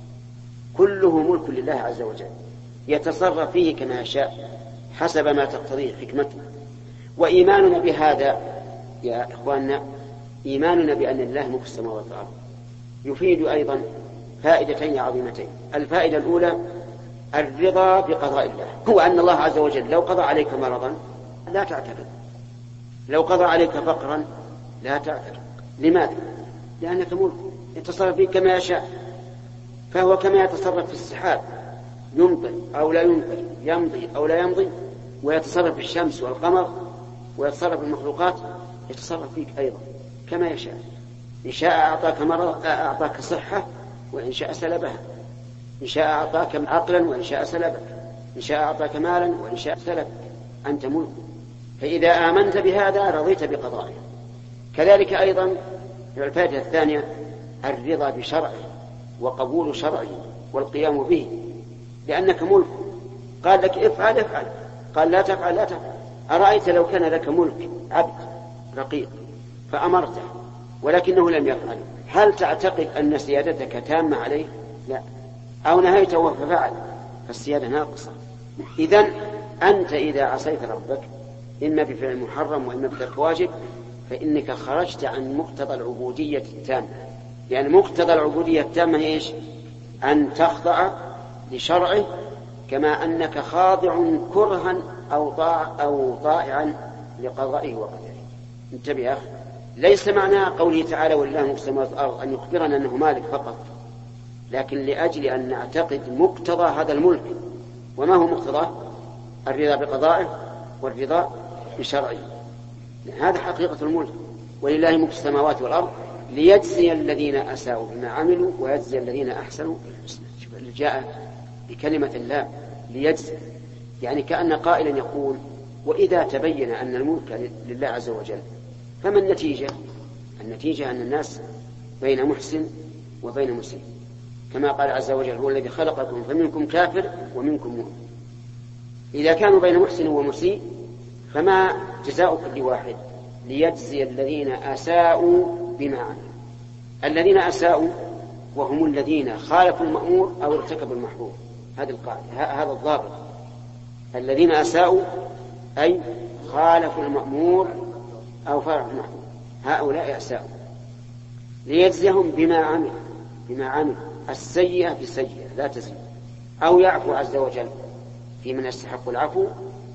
كله ملك لله عز وجل، يتصرف فيه كما يشاء حسب ما تقتضيه حكمته. وإيماننا بهذا يا إخواننا، إيماننا بأن الله ملك السماوات والأرض يفيد أيضا فائدتين عظيمتين. الفائدة الأولى الرضا بقضاء الله، هو أن الله عز وجل لو قضى عليك مرضا لا تعترض، لو قضى عليك فقرا لا تعترض. لماذا؟ لأنك ملك يتصرف فيه كما يشاء. فهو كما يتصرف في السحاب، يمطر أو لا يمطر، يمضي أو لا يمضي، ويتصرف في الشمس والقمر، ويتصرف في المخلوقات، يتصرف فيك أيضا كما يشاء. إن شاء أعطاك مرض أعطاك صحة، وإن شاء سلبها. إن شاء أعطاك عقلا، وإن شاء سلبك. إن شاء أعطاك مالا، وإن شاء سلبك. أنت ملك. فإذا آمنت بهذا رضيت بقضائه. كذلك أيضا الفائدة الثانية الرضا بشرعه وقبول شرعه والقيام به، لأنك ملك. قال لك افعل افعل، قال لا تفعل لا تفعل. أرأيت لو كان لك ملك عبد رقيق فأمرته ولكنه لم يفعل، هل تعتقد أن سيادتك تامة عليه؟ لا. أو نهيته ففعل، فالسيادة ناقصة. إذن أنت إذا عصيت ربك إما بفعل محرم وإما بترك واجب فإنك خرجت عن مقتضى العبودية التامة. يعني مقتضى العبودية التامة إيش؟ أن تخضع لشرعه كما أنك خاضع كرها أو طائعا لقضائه وقدره. انتبه يا أخي، ليس معنى قوله تعالى ولله ملك السماوات والأرض أن يخبرنا أنه مالك فقط، لكن لأجل أن نعتقد مقتضى هذا الملك. وما هو مقتضاه؟ الرضا بقضائه والرضا بشرعه. هذا حقيقة الملك. ولله ملك السماوات والأرض ليجزي الذين أساءوا بما عملوا ويجزي الذين أحسنوا بالحسنى. جاء بكلمة الله ليجزي، يعني كأن قائلا يقول وإذا تبين أن الملك لله عز وجل فما النتيجة؟ النتيجة أن الناس بين محسن وبين مسيء، كما قال عز وجل هو الذي خلقكم فمنكم كافر ومنكم مؤمن. إذا كانوا بين محسن ومسيء فما جزاء كل واحد؟ ليجزي الذين أساءوا بما عملوا. الذين أساءوا وهم الذين خالفوا المأمور أو ارتكبوا المحظور. هذه القاعدة، هذا الضابط. الذين أساءوا أي خالفوا المأمور أو فعلوا المحظور، هؤلاء أساءوا. ليجزيهم بما عملوا السيئة بسيئة لا تزيد. أو يعفو عز وجل في من يستحق العفو،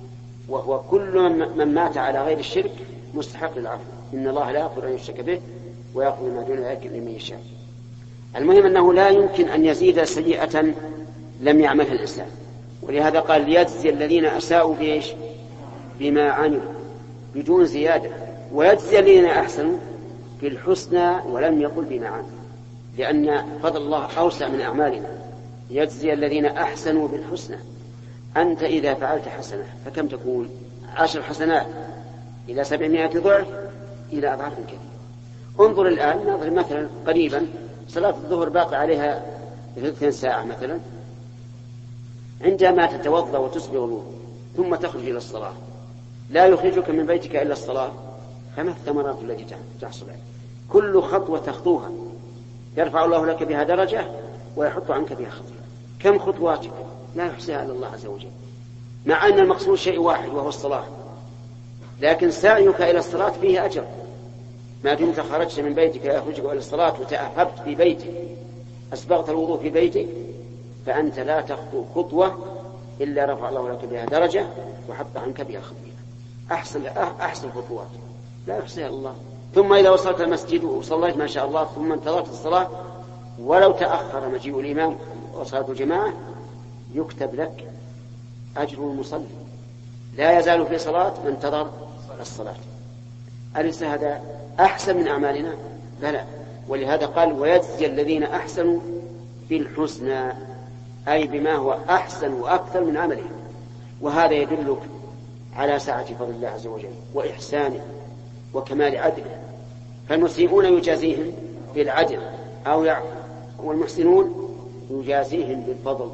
وهو كل من مات على غير الشرك مستحق للعفو. إن الله لا يغفر أن يشرك به ويغفر ما دون ذلك لمن يشاء. المهم أنه لا يمكن أن يزيد سيئة لم يعملها الإنسان، ولهذا قال ليجزي الذين أساءوا بإيش؟ بما عملوا بدون زيادة، ويجزي الذين أحسنوا بالحسنى ولم يقل بما عملوا، لأن فضل الله أوسع من أعمالنا. يجزي الذين أحسنوا بالحسنى. أنت إذا فعلت حسنة فكم تكون؟ 10 حسنات إلى 700 ضعف إلى أضعاف كثيرة. انظر الآن، نظر مثلا قريبا صلاة الظهر باقي عليها 2 ساعة مثلا، عندما تتوضأ وتسبغ الوضوء ثم تخرج إلى الصلاة لا يخرجك من بيتك إلا الصلاة، فما الثمرات التي تحصل عليها؟ كل خطوة تخطوها يرفع الله لك بها درجة ويحط عنك بها خطوة. كم خطواتك لا يحصيها إلا الله عز وجل، مع أن المقصود شيء واحد وهو الصلاة، لكن سعيك إلى الصلاة فيه أجر. ما دمت خرجت من بيتك يخرجك إلى الصلاة وتأهبت في بيتك، أسبغت الوضوء في بيتك، فأنت لا تخطو خطوة إلا رفع الله لك بها درجة وحط عنك بها خطيئة. أحسن خطوات لا يحصيها الله. ثم إذا وصلت المسجد وصليت ما شاء الله ثم انتظرت الصلاة، ولو تأخر مجيء الإمام وصلاة الجماعة يكتب لك أجر المصلي، لا يزال في صلاة من انتظر الصلاة. أليس هذا أحسن من أعمالنا؟ بلى. ولهذا قال ويجزي الذين أحسنوا بالحسنى، أي بما هو أحسن وأكثر من عملهم. وهذا يدلك على سعة فضل الله عز وجل وإحسانه وكمال عدله. فالمسيئون يجازيهم بالعدل أو يعفو، والمحسنون يجازيهم بالفضل.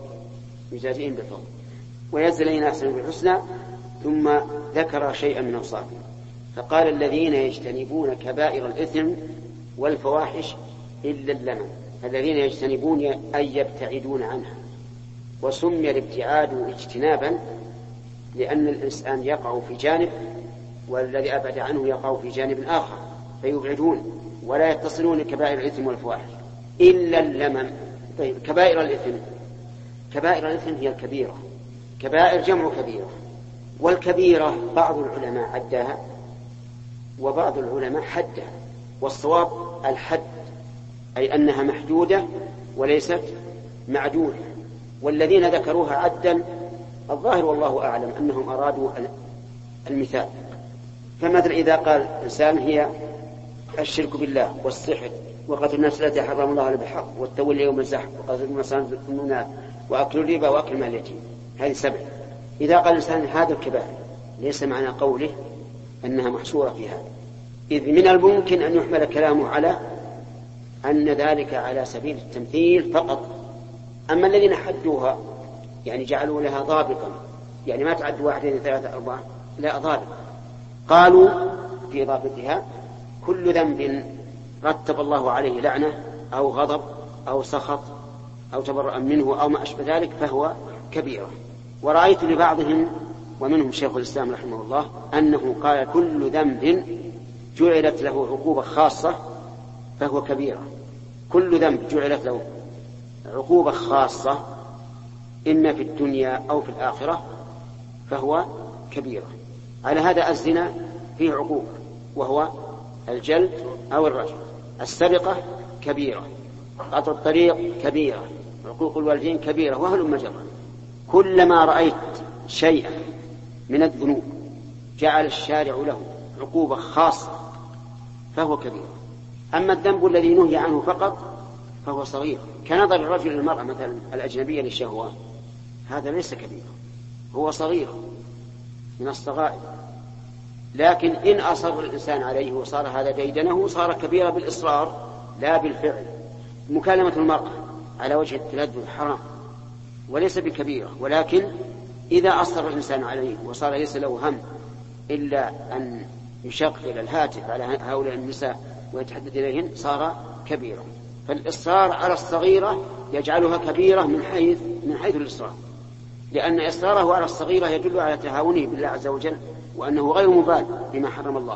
ويجزي الذين أحسنوا بالحسنى، ثم ذكر شيئا من أوصافهم فقال الذين يجتنبون كبائر الإثم والفواحش إلا اللمم. الذين يجتنبون أي يبتعدون عنها، وسمي الابتعاد اجتنابا لأن الإنسان يقع في جانب والذي أبعد عنه يقع في جانب آخر، فيبعدون ولا يتصلون كبائر الإثم والفواحش إلا اللمم. طيب كبائر الإثم هي الكبيرة. كبائر جمع كبيرة، والكبيرة بعض العلماء عداها وبعض العلماء حدها، والصواب الحد، أي أنها محدودة وليست معدودة. والذين ذكروها عدا الظاهر والله أعلم أنهم أرادوا المثال. فمثل إذا قال إنسان هي الشرك بالله والسحر وقتل النفس التي حرم الله عليه بالحق والتولي يوم الزحف وقتل المصائب المنافق وأكل الربا وأكل مال اليتيم، هذه 7. إذا قال الإنسان هذا الكبائر ليس معنى قوله أنها محصورة في هذا، إذ من الممكن أن يحمل كلامه على أن ذلك على سبيل التمثيل فقط. أما الذين حدوها يعني جعلوا لها ضابطا، يعني ما تعد 1 2 3 4، لا ضابط. قالوا في ضابطها كل ذنب رتب الله عليه لعنة أو غضب أو سخط أو تبرأ منه أو ما أشبه ذلك فهو كبيرة. ورأيت لبعضهم ومنهم شيخ الإسلام رحمه الله أنه قال كل ذنب جعلت له عقوبة خاصة فهو كبيرة. كل ذنب جعلت له عقوبة خاصة إما في الدنيا أو في الآخرة فهو كبيرة. على هذا الزنا فيه عقوبة وهو الجلد أو الرجم، السرقة كبيرة، قطع الطريق كبيرة، عقوق الوالدين كبيرة، وهل مجرى. كلما رأيت شيئا من الذنوب جعل الشارع له عقوبة خاصة فهو كبير. أما الذنب الذي نهي عنه فقط فهو صغير، كنظر الرجل للمرأة مثلا الأجنبية للشهوة، هذا ليس كبير، هو صغير من الصغائر. لكن إن أصر الإنسان عليه وصار هذا ديدنه صار كبيرا بالإصرار لا بالفعل. مكالمة المرأة على وجه التلذذ حرام وليس بكبيرة، ولكن إذا أصر الإنسان عليه وصار ليس له هم إلا أن يشغل الهاتف على هؤلاء النساء ويتحدث إليهن صار كبيرا. فالإصرار على الصغيرة يجعلها كبيرة من حيث الإصرار، لأن إصراره على الصغيرة يدل على تهاونه بالله عز وجل وأنه غير مبال بما حرم الله.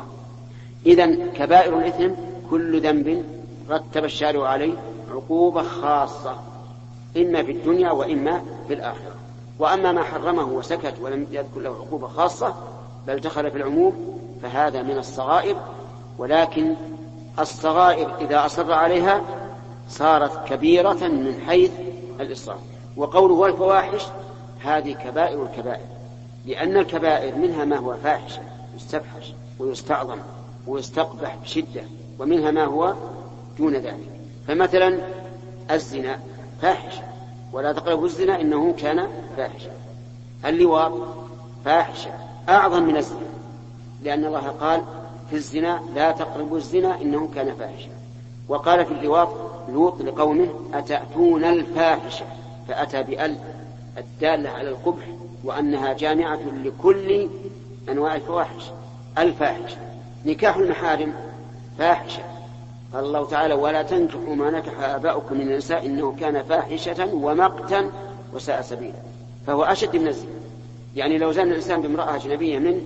إذن كبائر الإثم كل ذنب رتب الشارع عليه عقوبة خاصة إما في الدنيا وإما في الآخرة. وأما ما حرمه وسكت ولم يذكر له عقوبة خاصة بل دخل في العموم فهذا من الصغائر. ولكن الصغائر إذا أصر عليها صارت كبيرة من حيث الإصرار. وقوله والفواحش هذه كبائر الكبائر، لأن الكبائر منها ما هو فاحش يستفحش ويستعظم ويستقبح بشدة، ومنها ما هو دون ذلك. فمثلا الزنا فاحش، ولا تقربوا الزنا إنه كان فاحشا. اللواط فاحشة أعظم من الزنا، لأن الله قال في الزنا لا تقربوا الزنا إنه كان فاحشا. وقال في اللواط لوط لقومه أتأتون الفاحشة، فأتى بأل الدالة على القبح وأنها جامعة لكل أنواع الفواحش. الفاحشة نكاح المحارم فاحشة، قال الله تعالى ولا تنكحوا ما نكح آباؤكم من النساء إنه كان فاحشة ومقتا وساء سبيلا، فهو أشد من الزنا. يعني لو زان الإنسان بامرأة أجنبية منه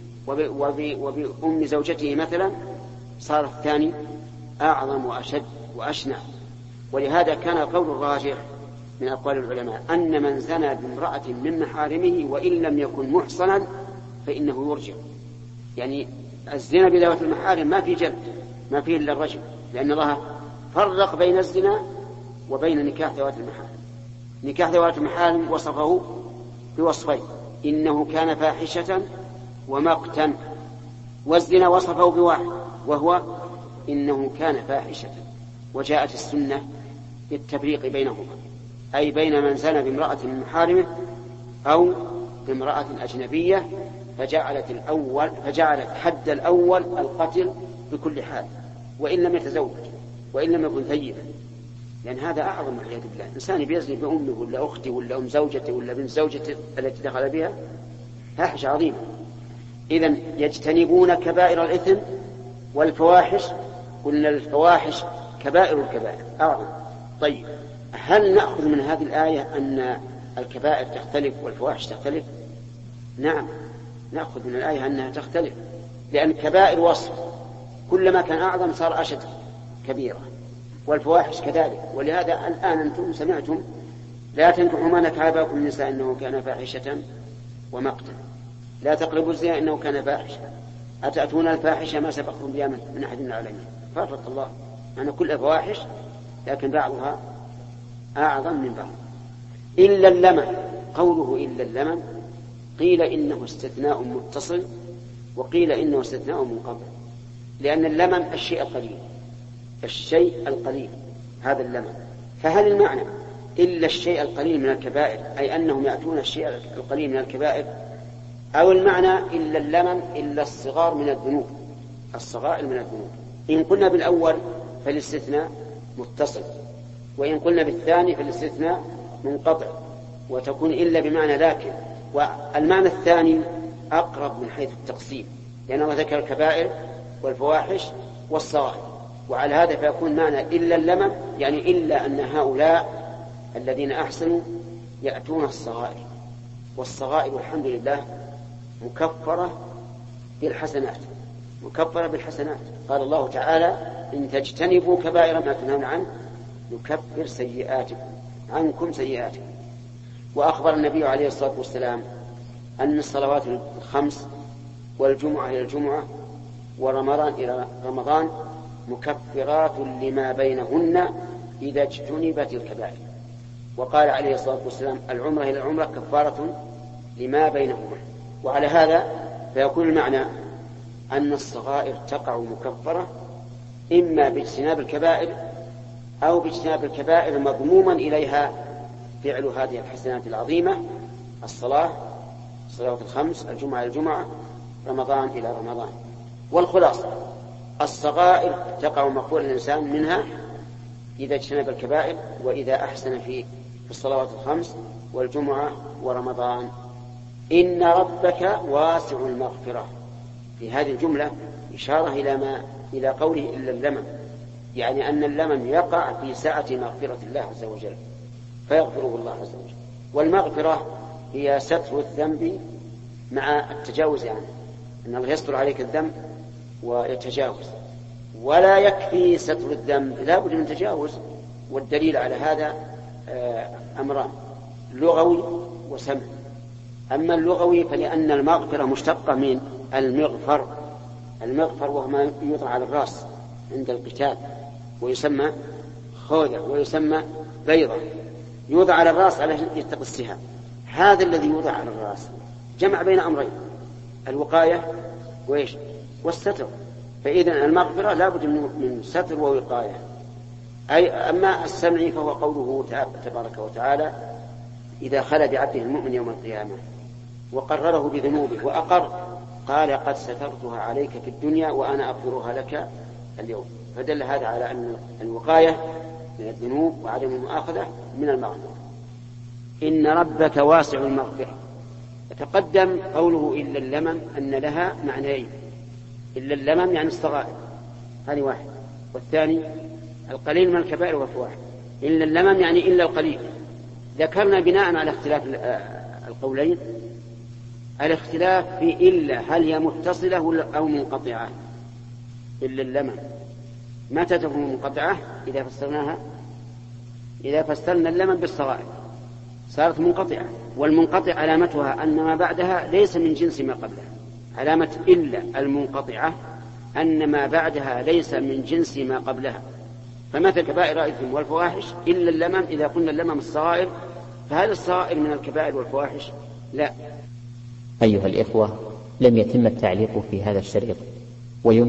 وبأم زوجته مثلا صار الثاني أعظم وأشد وأشنع. ولهذا كان القول الراجح من أقوال العلماء أن من زنى بامرأة من محارمه وإن لم يكن محصنا فإنه يرجع. يعني الزنا بذوات المحارم ما في جلد، ما فيه إلا الرجم، لأن الله فرق بين الزنا وبين نكاح ذوات المحارم. نكاح ذوات المحارم وصفه بوصفين، إنه كان فاحشة ومقتا، والزنا وصفه بواحد وهو إنه كان فاحشة. وجاءت السنة بالتفريق بينهما، أي بين من زنى بامرأة من محارمه أو بامرأة أجنبية، فجعلت حد الأول القتل بكل حال وإن لم يتزوج وإن لم يكن ثيبا، لأن هذا أعظم والعياذ بالله. إنسان بيزني بأمه ولا أخته ولا أم زوجته ولا بنت زوجته التي دخل بها، فاحشة عظيمة. إذن يجتنبون كبائر الإثم والفواحش، قلنا الفواحش كبائر الكبائر أعظم. طيب هل نأخذ من هذه الآية أن الكبائر تختلف والفواحش تختلف؟ نعم نأخذ من الآية أنها تختلف، لأن الكبائر وصف، كلما كان أعظم صار أشد كبيرة، والفواحش كذلك. ولهذا الآن أنتم سمعتم لا تنكحوا ما نكح آباؤكم من النساء إنه كان فاحشة ومقتا، لا تقربوا الزنا إنه كان فاحشة، أتأتون الفاحشة ما سبقكم بها من أحد من العالمين. فرق الله أن كل فواحش لكن بعضها أعظم من بعض. إلا اللمن، قوله إلا اللمن قيل إنه استثناء متصل وقيل إنه استثناء منقطع، لأن اللمن الشيء القليل، الشيء القليل هذا اللمن. فهل المعنى إلا الشيء القليل من الكبائر أي أنهم يأتون الشيء القليل من الكبائر، أو المعنى إلا اللمن إلا الصغار من الذنوب، الصغائر من الذنوب؟ إن قلنا بالأول فالاستثناء متصل، وإن قلنا بالثاني فالاستثناء منقطع، وتكون إلا بمعنى لكن. والمعنى الثاني أقرب من حيث التقسيم، لأنه ذكر الكبائر والفواحش والصغائر، وعلى هذا فيكون معنى إلا اللمم يعني إلا أن هؤلاء الذين أحسنوا يأتون الصغائر، والصغائر والحمد لله مكفرة بالحسنات، مكفرة بالحسنات. قال الله تعالى إن تجتنبوا كبائر ما تنهون عنه نكفر عنكم سيئاتكم. وأخبر النبي عليه الصلاة والسلام أن الصلوات الخمس والجمعة إلى الجمعة ورمضان إلى رمضان مكفرات لما بينهن إذا اجتنبت الكبائر. وقال عليه الصلاة والسلام العمرة إلى العمرة كفارة لما بينهما. وعلى هذا فيكون المعنى أن الصغائر تقع مكفرة إما باجتناب الكبائر أو باجتناب الكبائر مضموما إليها فعل هذه الحسنات العظيمة، الصلاة الخمس، الجمعة إلى الجمعة، رمضان إلى رمضان. والخلاصة الصغائر تقع مغفور الإنسان منها إذا اجتنب الكبائر وإذا أحسن في الصلوات الخمس والجمعة ورمضان. إن ربك واسع المغفرة، في هذه الجملة إشارة إلى قوله إلا اللمم، يعني أن اللمم يقع في سعة مغفرة الله عز وجل فيغفره الله عز وجل. والمغفرة هي ستر الذنب مع التجاوز عنه، أن الله يستر عليك الذنب ويتجاوز. ولا يكفي ستر الذنب، لا بد من تجاوز. والدليل على هذا أمران، لغوي وسمع. أما اللغوي فلأن المغفرة مشتقة من المغفر، المغفر وهو ما يوضع على الرأس عند القتال ويسمى خوذة ويسمى بيضة، يوضع على الرأس على يتقي السهام. هذا الذي يوضع على الرأس جمع بين أمرين، الوقاية وإيش؟ والستر. فإذا المغفرة لا بد من ستر ووقاية. أي أما السمع فهو قوله تبارك وتعالى إذا خلى بعبده المؤمن يوم القيامة وقرره بذنوبه وأقر قال قد سترتها عليك في الدنيا وأنا أغفرها لك اليوم. فدل هذا على أن الوقاية من الذنوب وعدم المؤاخذة من المغفرة. إن ربك واسع المغفرة. يتقدم قوله إلا اللمم أن لها معنيين، إلا اللمم يعني الصغائر، هذه واحد، والثاني القليل من الكبائر والفواحش. إلا اللمم يعني إلا القليل. ذكرنا بناء على اختلاف القولين الاختلاف في إلا هل هي متصلة أو منقطعة. إلا اللمم متى تكون منقطعة؟ إذا فسرنا اللمم بالصغائر صارت منقطعة، والمنقطع علامتها أن ما بعدها ليس من جنس ما قبلها. علامة إلا المنقطعة أن ما بعدها ليس من جنس ما قبلها. فمثل كبائر الإثم والفواحش إلا اللمم، إذا قلنا اللمم الصغائر فهل الصغائر من الكبائر والفواحش؟ لا. أيها الإخوة، لم يتم التعليق في هذا الشريط، ويمكن